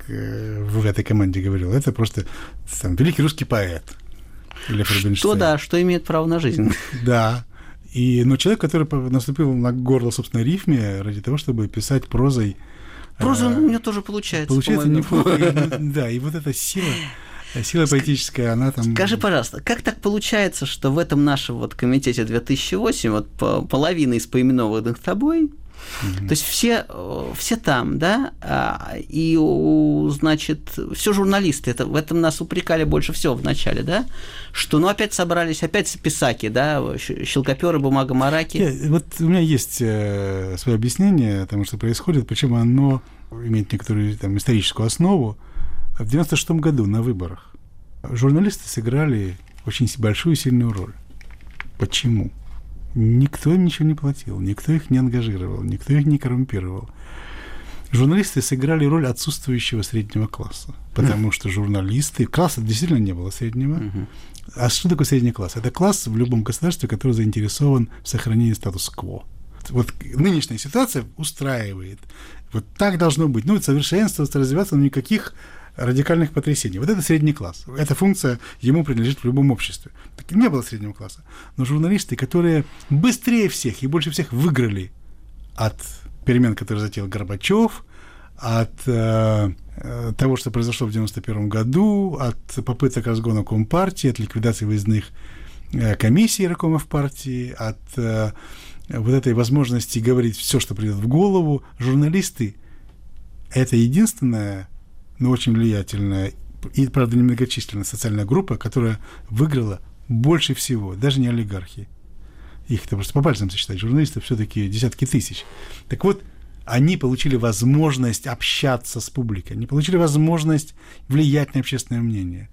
в этой команде говорил, это просто там, великий русский поэт. Лев Рубинштейн. Что, да, что имеет право на жизнь. Да. И, но человек, который наступил на горло собственной рифме ради того, чтобы писать прозой. Проза у меня тоже получается. Получается неплохо. Да, и вот эта сила, сила поэтическая, она там... Скажи, пожалуйста, как так получается, что в этом нашем вот комитете две тысячи восемь вот половина из поименованных тобой, mm-hmm. то есть все, все там, да, и, значит, все журналисты, это, в этом нас упрекали больше всего в начале, да, что, ну, опять собрались, опять писаки, да, щелкопёры, бумага-мараки. Yeah, вот у меня есть э, свое объяснение тому, что происходит, почему оно имеет некоторую там, историческую основу. В девяносто шестом году на выборах журналисты сыграли очень большую и сильную роль. Почему? Никто им ничего не платил, никто их не ангажировал, никто их не коррумпировал. Журналисты сыграли роль отсутствующего среднего класса, потому что журналисты... Класса действительно не было среднего. Uh-huh. А что такое средний класс? Это класс в любом государстве, который заинтересован в сохранении статус-кво. Вот нынешняя ситуация устраивает. Вот так должно быть. Ну, совершенствоваться, развиваться, но никаких радикальных потрясений. Вот это средний класс. Эта функция ему принадлежит в любом обществе. Так не было среднего класса. Но журналисты, которые быстрее всех и больше всех выиграли от перемен, которые затеял Горбачев, от э, того, что произошло в девяносто первом году, от попыток разгона Компартии, от ликвидации выездных э, комиссий райкомов партии, от э, вот этой возможности говорить все, что придет в голову. Журналисты – это единственная, но очень влиятельная и, правда, немногочисленная социальная группа, которая выиграла больше всего, даже не олигархи. Их-то просто по пальцам сосчитать. Журналистов все-таки десятки тысяч. Так вот, они получили возможность общаться с публикой, они получили возможность влиять на общественное мнение.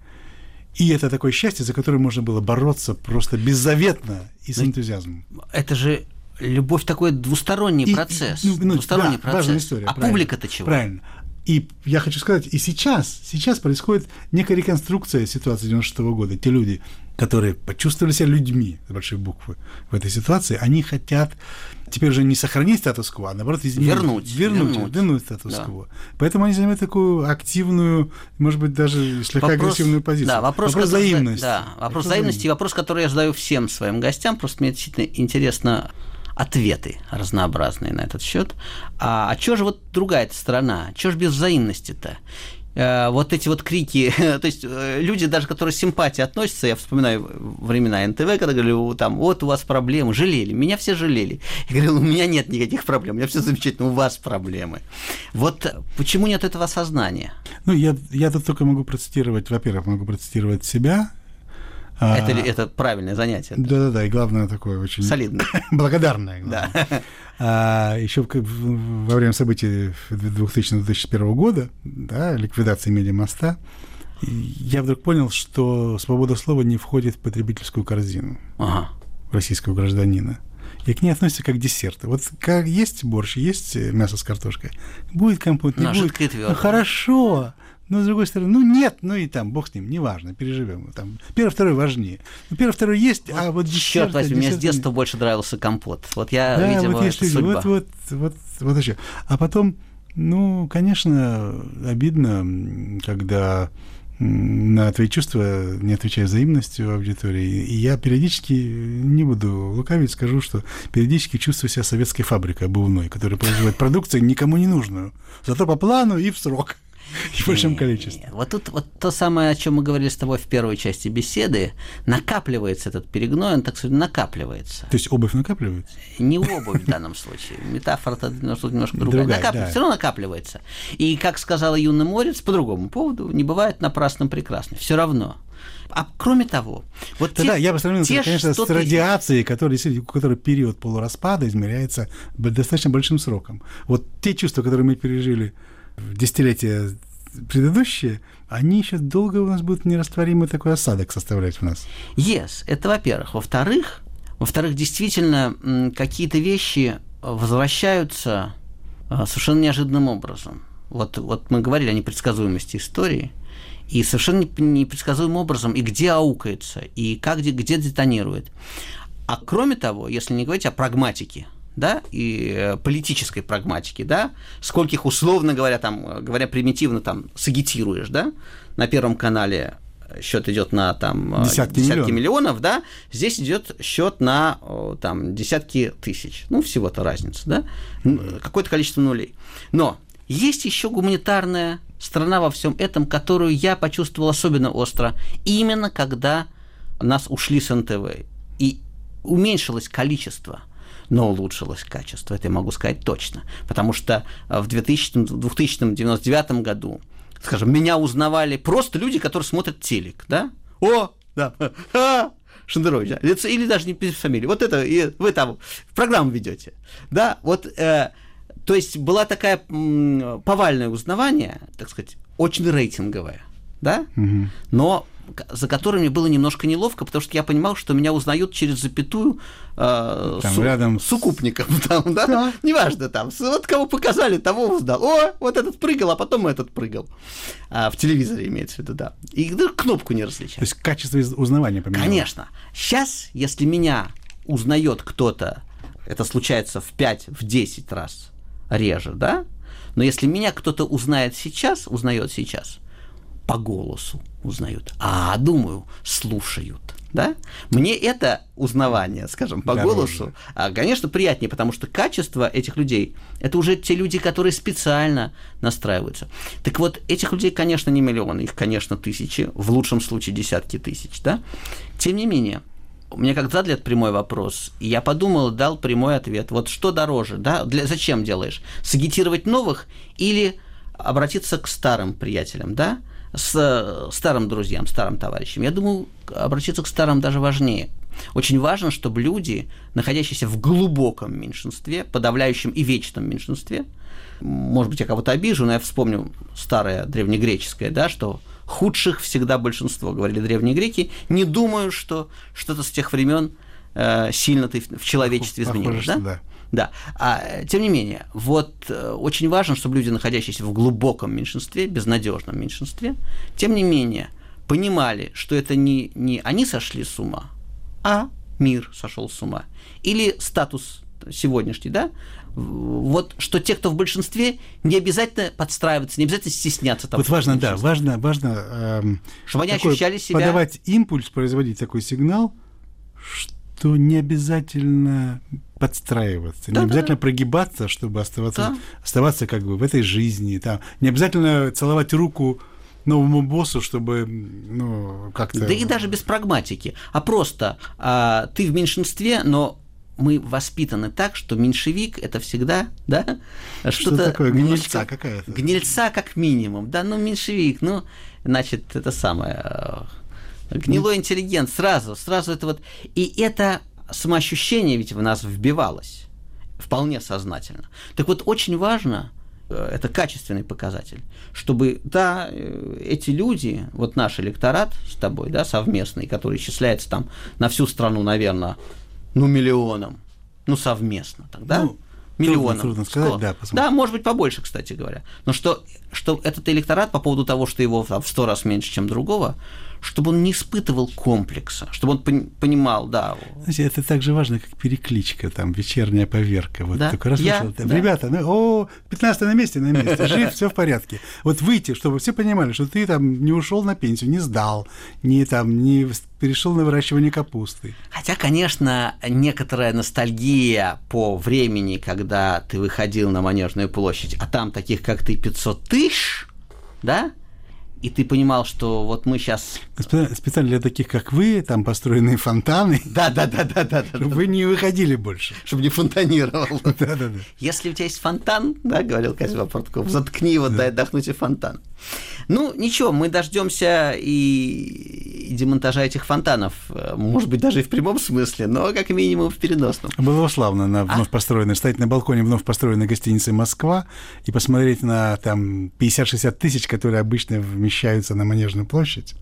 И это такое счастье, за которое можно было бороться просто беззаветно и с энтузиазмом. Это же любовь такой двусторонний и, процесс. Ну, ну, двусторонний да, процесс. Важная история. А публика-то чего? Правильно. И я хочу сказать, и сейчас, сейчас происходит некая реконструкция ситуации девяносто шестого года. Те люди, которые почувствовали себя людьми, с большой буквы, в этой ситуации, они хотят теперь уже не сохранить статус-кво, а наоборот изменить. Вернуть. Вернуть, вернуть. вернуть статус-кво. Да. Поэтому они занимают такую активную, может быть, даже слегка вопрос, агрессивную позицию. Да, вопрос, вопрос который, взаимности. Да, вопрос, вопрос взаимности и вопрос, который я задаю всем своим гостям, просто мне действительно интересно ответы разнообразные на этот счет. А, а чё же вот другая сторона? Чё же без взаимности-то? Э, вот эти вот крики, то есть э, люди, даже которые с симпатией относятся, я вспоминаю времена эн тэ вэ, когда говорили, там, вот у вас проблемы, жалели, меня все жалели. Я говорил, у меня нет никаких проблем, у меня все замечательно, у вас проблемы. Вот почему нет этого осознания? Ну, я, я тут только могу процитировать, во-первых, могу процитировать себя. Это, а, это правильное занятие. Да-да-да, и главное такое очень... Солидное. Благодарное. Да. А, еще во время событий две тысячи две тысячи первого года, да, ликвидации Медиамоста, я вдруг понял, что свобода слова не входит в потребительскую корзину ага. российского гражданина. И к ней относятся как десерты. Вот как есть борщ, есть мясо с картошкой, будет компот, не Но будет. Ну, хорошо. Но, с другой стороны, ну, нет, ну, и там, бог с ним, неважно, переживем. Там, первый, второй важнее. Ну, первый, второй есть, вот, а вот десерт... Черт возьми, мне с детства не... больше нравился компот. Вот я, да, видимо, вот есть люди, судьба. Вот, вот, вот, вот еще. А потом, ну, конечно, обидно, когда на твои чувства не отвечаю взаимностью аудитории. И я периодически, не буду лукавить, скажу, что периодически чувствую себя советской фабрикой обувной, которая производит продукцию никому не нужную, зато по плану и в срок. И в большом количестве. Вот тут вот то самое, о чем мы говорили с тобой в первой части беседы, накапливается этот перегной, он, так сказать, накапливается. То есть обувь накапливается? Не обувь в данном случае. Метафора-то немножко другая. другая Накап... да. Все равно накапливается. И, как сказала юный Морец, по другому поводу, не бывает напрасным прекрасным. Все равно. А кроме того, вот да, те, да, я бы сравнил, те конечно, сто с радиацией, который, у которой период полураспада измеряется достаточно большим сроком. Вот те чувства, которые мы пережили в десятилетия предыдущие, они еще долго у нас будут нерастворимый такой осадок составлять в нас. Yes, это во-первых. Во-вторых, во-вторых, действительно, какие-то вещи возвращаются совершенно неожиданным образом. Вот, вот мы говорили о непредсказуемости истории, и совершенно непредсказуемым образом, и где аукается, и как, где, где детонирует. А кроме того, если не говорить о прагматике, да, и политической прагматики, да, скольких, условно говоря, там, говоря примитивно, там, сагитируешь, да, на Первом канале счет идет на там, десятки, десятки миллионов. миллионов, да, здесь идет счет на там, десятки тысяч, ну, всего-то разница, да, какое-то количество нулей. Но есть еще гуманитарная сторона во всем этом, которую я почувствовал особенно остро, именно когда нас ушли с эн тэ вэ, и уменьшилось количество, но улучшилось качество, это я могу сказать точно. Потому что в двухтысячном девяносто девятом году, скажем, меня узнавали просто люди, которые смотрят телек, да? О, да, ха, Шендерович, да? Или даже не без фамилии. Вот это, и вы там программу ведете, да? Вот, э, то есть была такая м, повальное узнавание, так сказать, очень рейтинговое, да? Угу. Но за которым мне было немножко неловко, потому что я понимал, что меня узнают через запятую э, там, су- рядом сукупников, там, да? Да. Неважно, там, вот кого показали, того узнал. О, вот этот прыгал, а потом этот прыгал. А, в телевизоре имеется в виду, да. И да, кнопку не различать. То есть качество узнавания поменялось? Конечно. Сейчас, если меня узнает кто-то, это случается в пять-десять раз реже, да? Но если меня кто-то узнает сейчас, узнает сейчас, по голосу узнают, а, думаю, слушают, да? Мне это узнавание, скажем, по Дороже. голосу, конечно, приятнее, потому что качество этих людей – это уже те люди, которые специально настраиваются. Так вот, этих людей, конечно, не миллионы, их, конечно, тысячи, в лучшем случае десятки тысяч, да? Тем не менее, мне как задали этот прямой вопрос, и я подумал, дал прямой ответ. Вот что дороже, да? Для, зачем делаешь? Сагитировать новых или обратиться к старым приятелям, да? С старым друзьям, старым товарищам. Я думаю, обратиться к старым даже важнее. Очень важно, чтобы люди, находящиеся в глубоком меньшинстве, подавляющем и вечном меньшинстве, может быть, я кого-то обижу, но я вспомню старое древнегреческое, да, что худших всегда большинство, говорили древние греки. Не думаю, что что-то с тех времен э, сильно ты в человечестве изменилось. Да? Да. Да. А, тем не менее, вот э, очень важно, чтобы люди, находящиеся в глубоком меньшинстве, безнадежном меньшинстве, тем не менее, понимали, что это не, не они сошли с ума, а мир сошел с ума. Или статус сегодняшний, да? Вот что те, кто в большинстве, не обязательно подстраиваться, не обязательно стесняться того. Вот важно, да, важно, важно эм, чтобы они ощущали себя... подавать импульс, производить такой сигнал, что не обязательно подстраиваться, да, не обязательно да. прогибаться, чтобы оставаться, да. оставаться как бы в этой жизни. Там. Не обязательно целовать руку новому боссу, чтобы ну, как-то... Да и даже без прагматики, а просто а, ты в меньшинстве, но мы воспитаны так, что меньшевик – это всегда, да, что-то, что-то такое, гнильца какая-то. Гнильца как минимум, да, ну меньшевик, ну, значит, это самое... Гнилой интеллигент, сразу, сразу это вот... И это самоощущение ведь в нас вбивалось, вполне сознательно. Так вот, очень важно, это качественный показатель, чтобы, да, эти люди, вот наш электорат с тобой, да, совместный, который исчисляется там на всю страну, наверное, ну, миллионом, ну, совместно тогда, ну, миллионом. Трудно, трудно сказать, да, посмотрим. Да, может быть, побольше, кстати говоря. Но что что этот электорат по поводу того, что его там, в сто раз меньше, чем другого, чтобы он не испытывал комплекса, чтобы он пон- понимал, да. Знаете, это так же важно, как перекличка, там, вечерняя поверка. Вот да? только раз Я, вышел, да. ребята, ну, о, пятнадцатый на месте, на месте, жив, все в порядке. Вот выйти, чтобы все понимали, что ты там не ушел на пенсию, не сдал, не там, не перешел на выращивание капусты. Хотя, конечно, некоторая ностальгия по времени, когда ты выходил на Манежную площадь, а там таких, как ты, пятьсот тысяч, да? И ты понимал, что вот мы сейчас... Специально для таких, как вы, там построенные фонтаны. Да-да-да-да-да. Чтобы вы не выходили больше. Чтобы не фонтанировал. Да-да-да. Если у тебя есть фонтан, да, говорил Козьма Портков, заткни его, дай отдохнуть и фонтан. Ну, ничего, мы дождемся и... и демонтажа этих фонтанов. Может быть, даже и в прямом смысле, но как минимум в переносном. Было славно на вновь а? построенной, стоять на балконе вновь построенной гостиницы «Москва» и посмотреть на там пятьдесят-шестьдесят тысяч, которые обычно вмещаются на Манежную площадь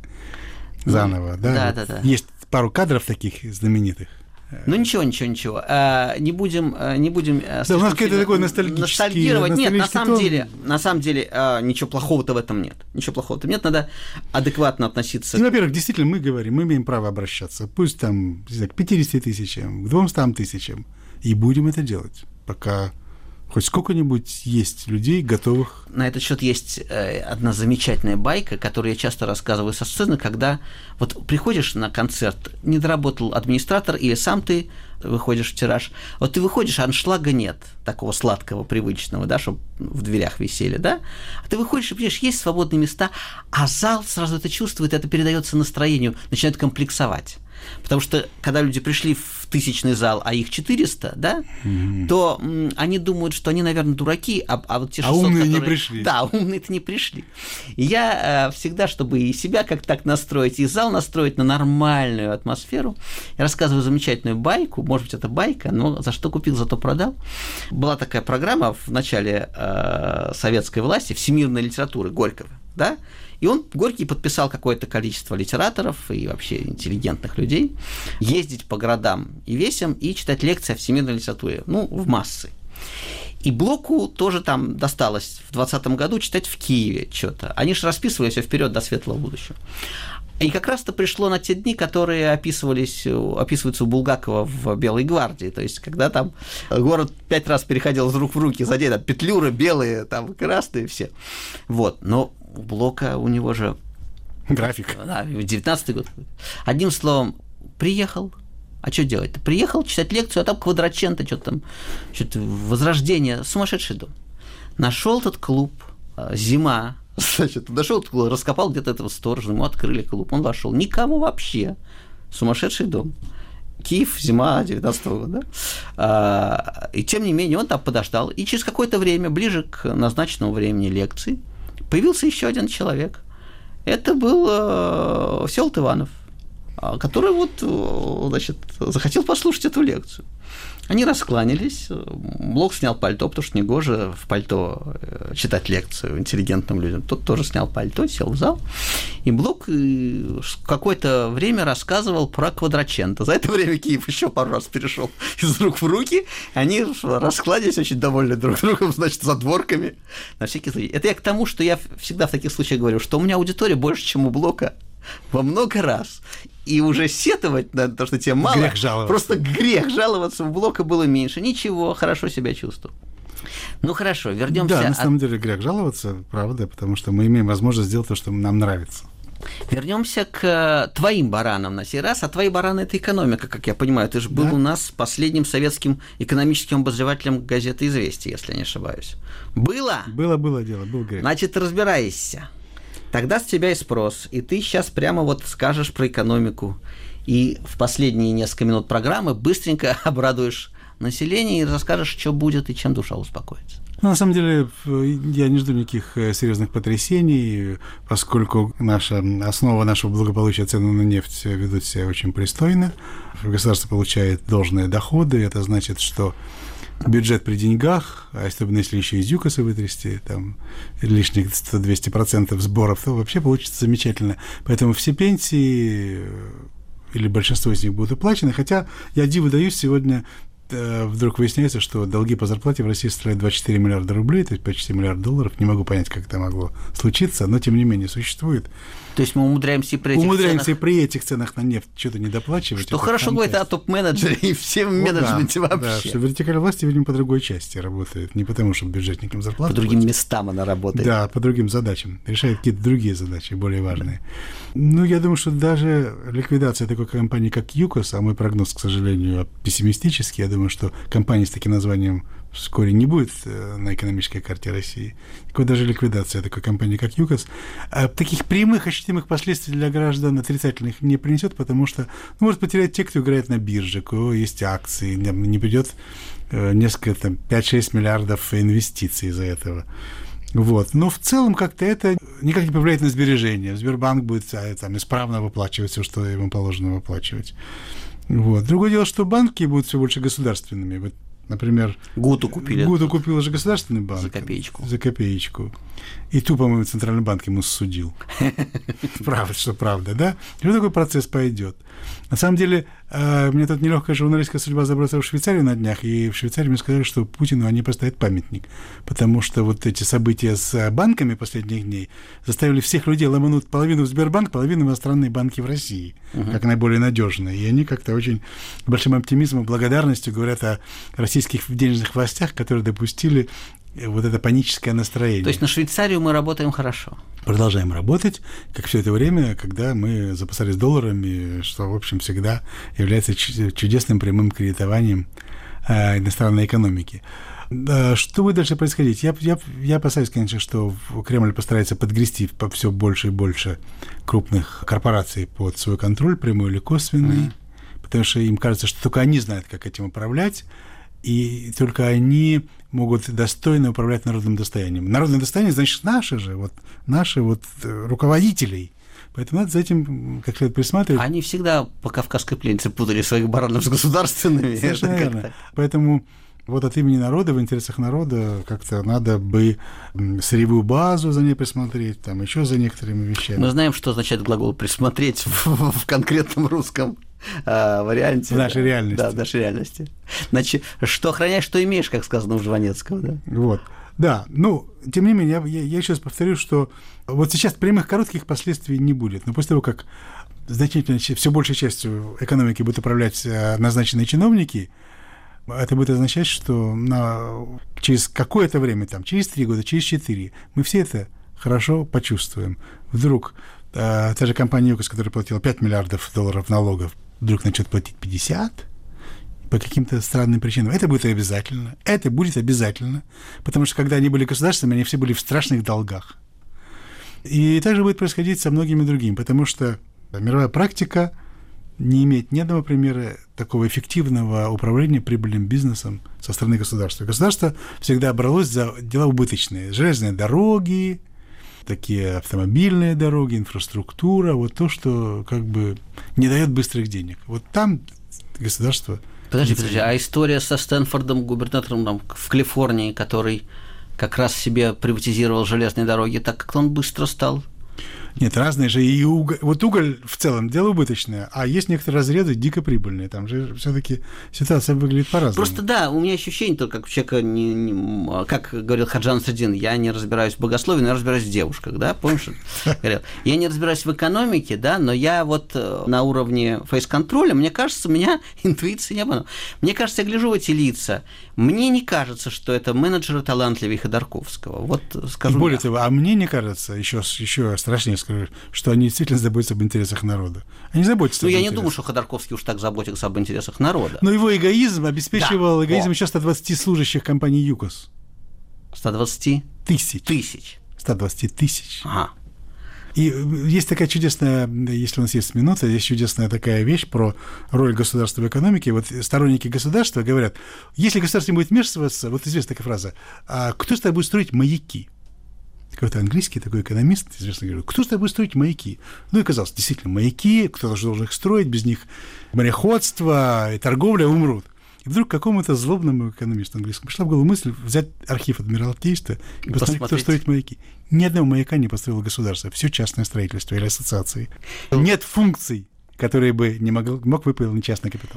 заново. Да, да, вот да, да. Есть пару кадров таких знаменитых. Ну ничего, ничего, ничего. А, не будем, не будем. Да, у нас какой-то такой ностальгический. Ностальгировать. Нет, на самом тон. деле, на самом деле, а, ничего плохого-то в этом нет. Ничего плохого-то нет. Надо адекватно относиться. Ну, во-первых, действительно, мы говорим, мы имеем право обращаться. Пусть там не знаю, к пятидесяти тысячам, к двумстам тысячам, и будем это делать, пока хоть сколько-нибудь есть людей, готовых. На этот счет есть одна замечательная байка, которую я часто рассказываю со сцены, когда вот приходишь на концерт, не доработал администратор, или сам ты выходишь в тираж. Вот ты выходишь, а аншлага нет, такого сладкого, привычного, да, чтобы в дверях висели, да? А ты выходишь и понимаешь, есть свободные места, а зал сразу это чувствует, это передается настроению, начинает комплексовать. Потому что, когда люди пришли в тысячный зал, а их четыреста, да, mm-hmm. то м, они думают, что они, наверное, дураки, а, а вот те шестьсот, а умные которые... не пришли. Да, умные-то не пришли. И я э, всегда, чтобы и себя как-то так настроить, и зал настроить на нормальную атмосферу, я рассказываю замечательную байку, может быть, это байка, но за что купил, зато продал. Была такая программа в начале э, советской власти, всемирной литературы Горького, да, и он, Горький, подписал какое-то количество литераторов и вообще интеллигентных людей ездить по городам и весям и читать лекции о всемирной литературе, ну, в массы. И Блоку тоже там досталось в двадцатом году читать в Киеве что-то. Они же расписывали все вперед до светлого будущего. И как раз-то пришло на те дни, которые описывались, описываются у Булгакова в «Белой гвардии», то есть когда там город пять раз переходил из рук в руки, за день, там петлюры белые, там красные все. Вот, но у Блока, у него же... График. Да, девятнадцатый год. Одним словом, приехал, а что делать-то? Приехал читать лекцию, а там Квадраченто, что-то там, что-то Возрождение, сумасшедший дом. Нашел этот клуб, зима, значит, нашел, раскопал где-то этого сторожа, ему открыли клуб, он вошел, никого вообще, сумасшедший дом. Киев, зима девятнадцатого года, да? И тем не менее он там подождал, и через какое-то время, ближе к назначенному времени лекции, появился еще один человек. Это был э, Всеволод Иванов, который вот, значит, захотел послушать эту лекцию. Они раскланялись, Блок снял пальто, потому что негоже в пальто читать лекцию интеллигентным людям. Тот тоже снял пальто, сел в зал, и Блок какое-то время рассказывал про Квадраченто. За это время Киев еще пару раз перешел из рук в руки, они раскланялись очень довольны друг другом, значит, задворками. На всякий случай. Это я к тому, что я всегда в таких случаях говорю, что у меня аудитория больше, чем у Блока, во много раз. И уже сетовать на то, что тебе мало, грех жаловаться. Просто грех жаловаться, у Блока было меньше. Ничего, хорошо себя чувствую. Ну хорошо, вернемся. Да, на от... самом деле грех жаловаться, правда, потому что мы имеем возможность сделать то, что нам нравится. Вернемся к твоим баранам на сей раз. А твои бараны – это экономика, как я понимаю. Ты же был да? у нас последним советским экономическим обозревателем газеты «Известия», если я не ошибаюсь. Было? Было, было дело, был грех. Значит, разбирайся. Тогда с тебя и спрос. И ты сейчас прямо вот скажешь про экономику. И в последние несколько минут программы быстренько обрадуешь население и расскажешь, что будет и чем душа успокоится. Ну, на самом деле, я не жду никаких серьезных потрясений, поскольку наша основа нашего благополучия, цены на нефть, ведут себя очень пристойно. Государство получает должные доходы. Это значит, что бюджет при деньгах, а особенно если еще из ЮКОСа вытрясти, там, лишних сто-двести процентов сборов, то вообще получится замечательно. Поэтому все пенсии, или большинство из них будут уплачены, хотя я диву даюсь сегодня, вдруг выясняется, что долги по зарплате в России составляют двадцать четыре миллиарда рублей, то есть почти миллиард долларов. Не могу понять, как это могло случиться, но тем не менее существует. То есть мы умудряемся и при этих умудряемся ценах... и при этих ценах на нефть что-то недоплачивать. Что хорошо говорит о топ-менеджере и всем вот менеджменте да, вообще. Да, что вертикаль власти, видимо, по другой части работает. Не потому, что бюджетникам зарплату По другим платят. местам она работает. Да, по другим задачам. Решает какие-то другие задачи, более важные. Ну, я думаю, что даже ликвидация такой компании, как ЮКОС, а мой прогноз, к сожалению, пессимистический, я думаю, что компании с таким названием вскоре не будет на экономической карте России. Такой даже ликвидация такой компании, как ЮКОС, а таких прямых ощутимых последствий для граждан отрицательных не принесет, потому что ну, может потерять те, кто играет на бирже, у кого есть акции, не придет несколько, там, пять-шесть миллиардов инвестиций из-за этого. Вот. Но в целом как-то это никак не повлияет на сбережения. Сбербанк будет там, исправно выплачивать все, что ему положено выплачивать. Вот. Другое дело, что банки будут все больше государственными. Вот, например, ГУТу купили. ГУТу купил уже государственный банк. За копеечку. За копеечку. И ту, по-моему, Центральный банк ему судил. Правда, что правда, да? И вот такой процесс пойдет. На самом деле, у меня тут нелегкая журналистская судьба забраться в Швейцарию на днях, и в Швейцарии мне сказали, что Путину они поставят памятник, потому что вот эти события с банками последних дней заставили всех людей ломануть половину в Сбербанк, половину в иностранные банки в России, uh-huh. как наиболее надежные. И они как-то очень с большим оптимизмом, благодарностью говорят о российских денежных властях, которые допустили вот это паническое настроение. То есть на Швейцарию мы работаем хорошо. Продолжаем работать, как все это время, когда мы запасались долларами, что, в общем, всегда является чудесным прямым кредитованием э, иностранной экономики. Да, что будет дальше происходить? Я, я, я опасаюсь, конечно, что Кремль постарается подгрести по все больше и больше крупных корпораций под свой контроль, прямой или косвенный, mm-hmm. потому что им кажется, что только они знают, как этим управлять, и только они могут достойно управлять народным достоянием. Народное достояние, значит, наши же, вот, наши вот руководителей. Поэтому надо за этим как следует присматривать. Они всегда по кавказской пленнице путали своих баранов с государственными. Совершенно верно. Поэтому вот от имени народа, в интересах народа, как-то надо бы сырьевую базу за ней присмотреть, там еще за некоторыми вещами. Мы знаем, что означает глагол «присмотреть» в, в конкретном русском а, варианте. В нашей реальности. Да, в нашей реальности. Значит, что охраняешь, что имеешь, как сказано у Жванецкого. Да? Вот. Да, ну, тем не менее, я, я еще раз повторю, что вот сейчас прямых коротких последствий не будет. Но после того, как значительно, все большей частью экономики будут управлять назначенные чиновники, это будет означать, что на, через какое-то время, там, через три года, через четыре, мы все это хорошо почувствуем. Вдруг э, та же компания ЮКОС, которая платила пять миллиардов долларов налогов, вдруг начнет платить пятьдесят по каким-то странным причинам. Это будет обязательно. Это будет обязательно. Потому что, когда они были государственными, они все были в страшных долгах. И так же будет происходить со многими другими, потому что мировая практика не имеет ни одного примера такого эффективного управления прибыльным бизнесом со стороны государства. Государство всегда бралось за дела убыточные. Железные дороги, такие автомобильные дороги, инфраструктура, вот то, что как бы не дает быстрых денег. Вот там государство... Подожди, подожди, а история со Стэнфордом, губернатором там, в Калифорнии, который как раз себе приватизировал железные дороги, так как он быстро стал... Нет, разные же и уголь. Вот уголь в целом дело убыточное, а есть некоторые разрезы дико прибыльные. Там же все-таки ситуация выглядит по-разному. Просто да, у меня ощущение, только как у человека, не, не, как говорил Хаджан Насреддин, я не разбираюсь в богословии, но я разбираюсь в девушках, да, помнишь? Я не разбираюсь в экономике, да, но я вот на уровне фейс-контроля, мне кажется, у меня интуиция не обманула. Мне кажется, я гляжу в эти лица, мне не кажется, что это менеджеры талантливее Ходорковского. Вот скажу. Более того, а мне не кажется, еще, еще страшнее скажу, что они действительно заботятся об интересах народа. Они заботятся ну, об я интересах. не думаю, что Ходорковский уж так заботился об интересах народа. Но его эгоизм обеспечивал да. эгоизм О. еще ста двадцати служащих компании ЮКОС. ста двадцати Тысяч. Тысяч. ста двадцати тысяч. Ага. И есть такая чудесная, если у нас есть минута, есть чудесная такая вещь про роль государства в экономике. Вот сторонники государства говорят, если государство не будет вмешиваться, вот известная такая фраза, а кто с тобой будет строить маяки? Какой-то английский такой экономист, известно, говорит, кто с тобой будет строить маяки? Ну и казалось, действительно, маяки, кто-то же должен их строить, без них мореходство и торговля умрут. И вдруг какому-то злобному экономисту английскому пришла в голову мысль взять архив Адмиралтейства и посмотреть, кто строит маяки. Ни одного маяка не построило государство, все частное строительство или ассоциации. Нет функций, которые бы не мог, мог выполнить частный капитал.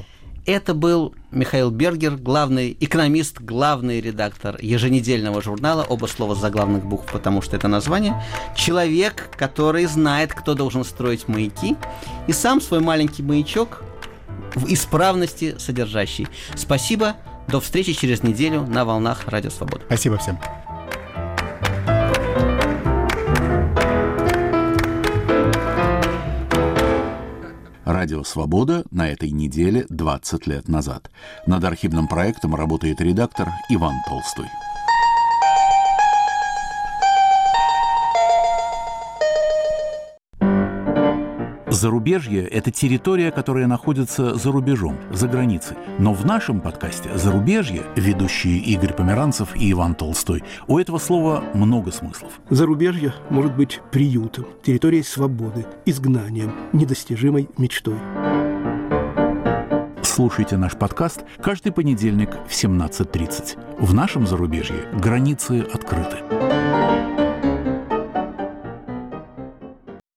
Это был Михаил Бергер, главный экономист, главный редактор еженедельного журнала, оба слова с заглавных букв, потому что это название. Человек, который знает, кто должен строить маяки, и сам свой маленький маячок в исправности содержащий. Спасибо, до встречи через неделю на волнах Радио Свобода. Спасибо всем. Радио «Свобода» на этой неделе двадцать лет назад. Над архивным проектом работает редактор Иван Толстой. Зарубежье – это территория, которая находится за рубежом, за границей. Но в нашем подкасте «Зарубежье», ведущие Игорь Померанцев и Иван Толстой, у этого слова много смыслов. Зарубежье может быть приютом, территорией свободы, изгнанием, недостижимой мечтой. Слушайте наш подкаст каждый понедельник в семнадцать тридцать. В нашем зарубежье границы открыты.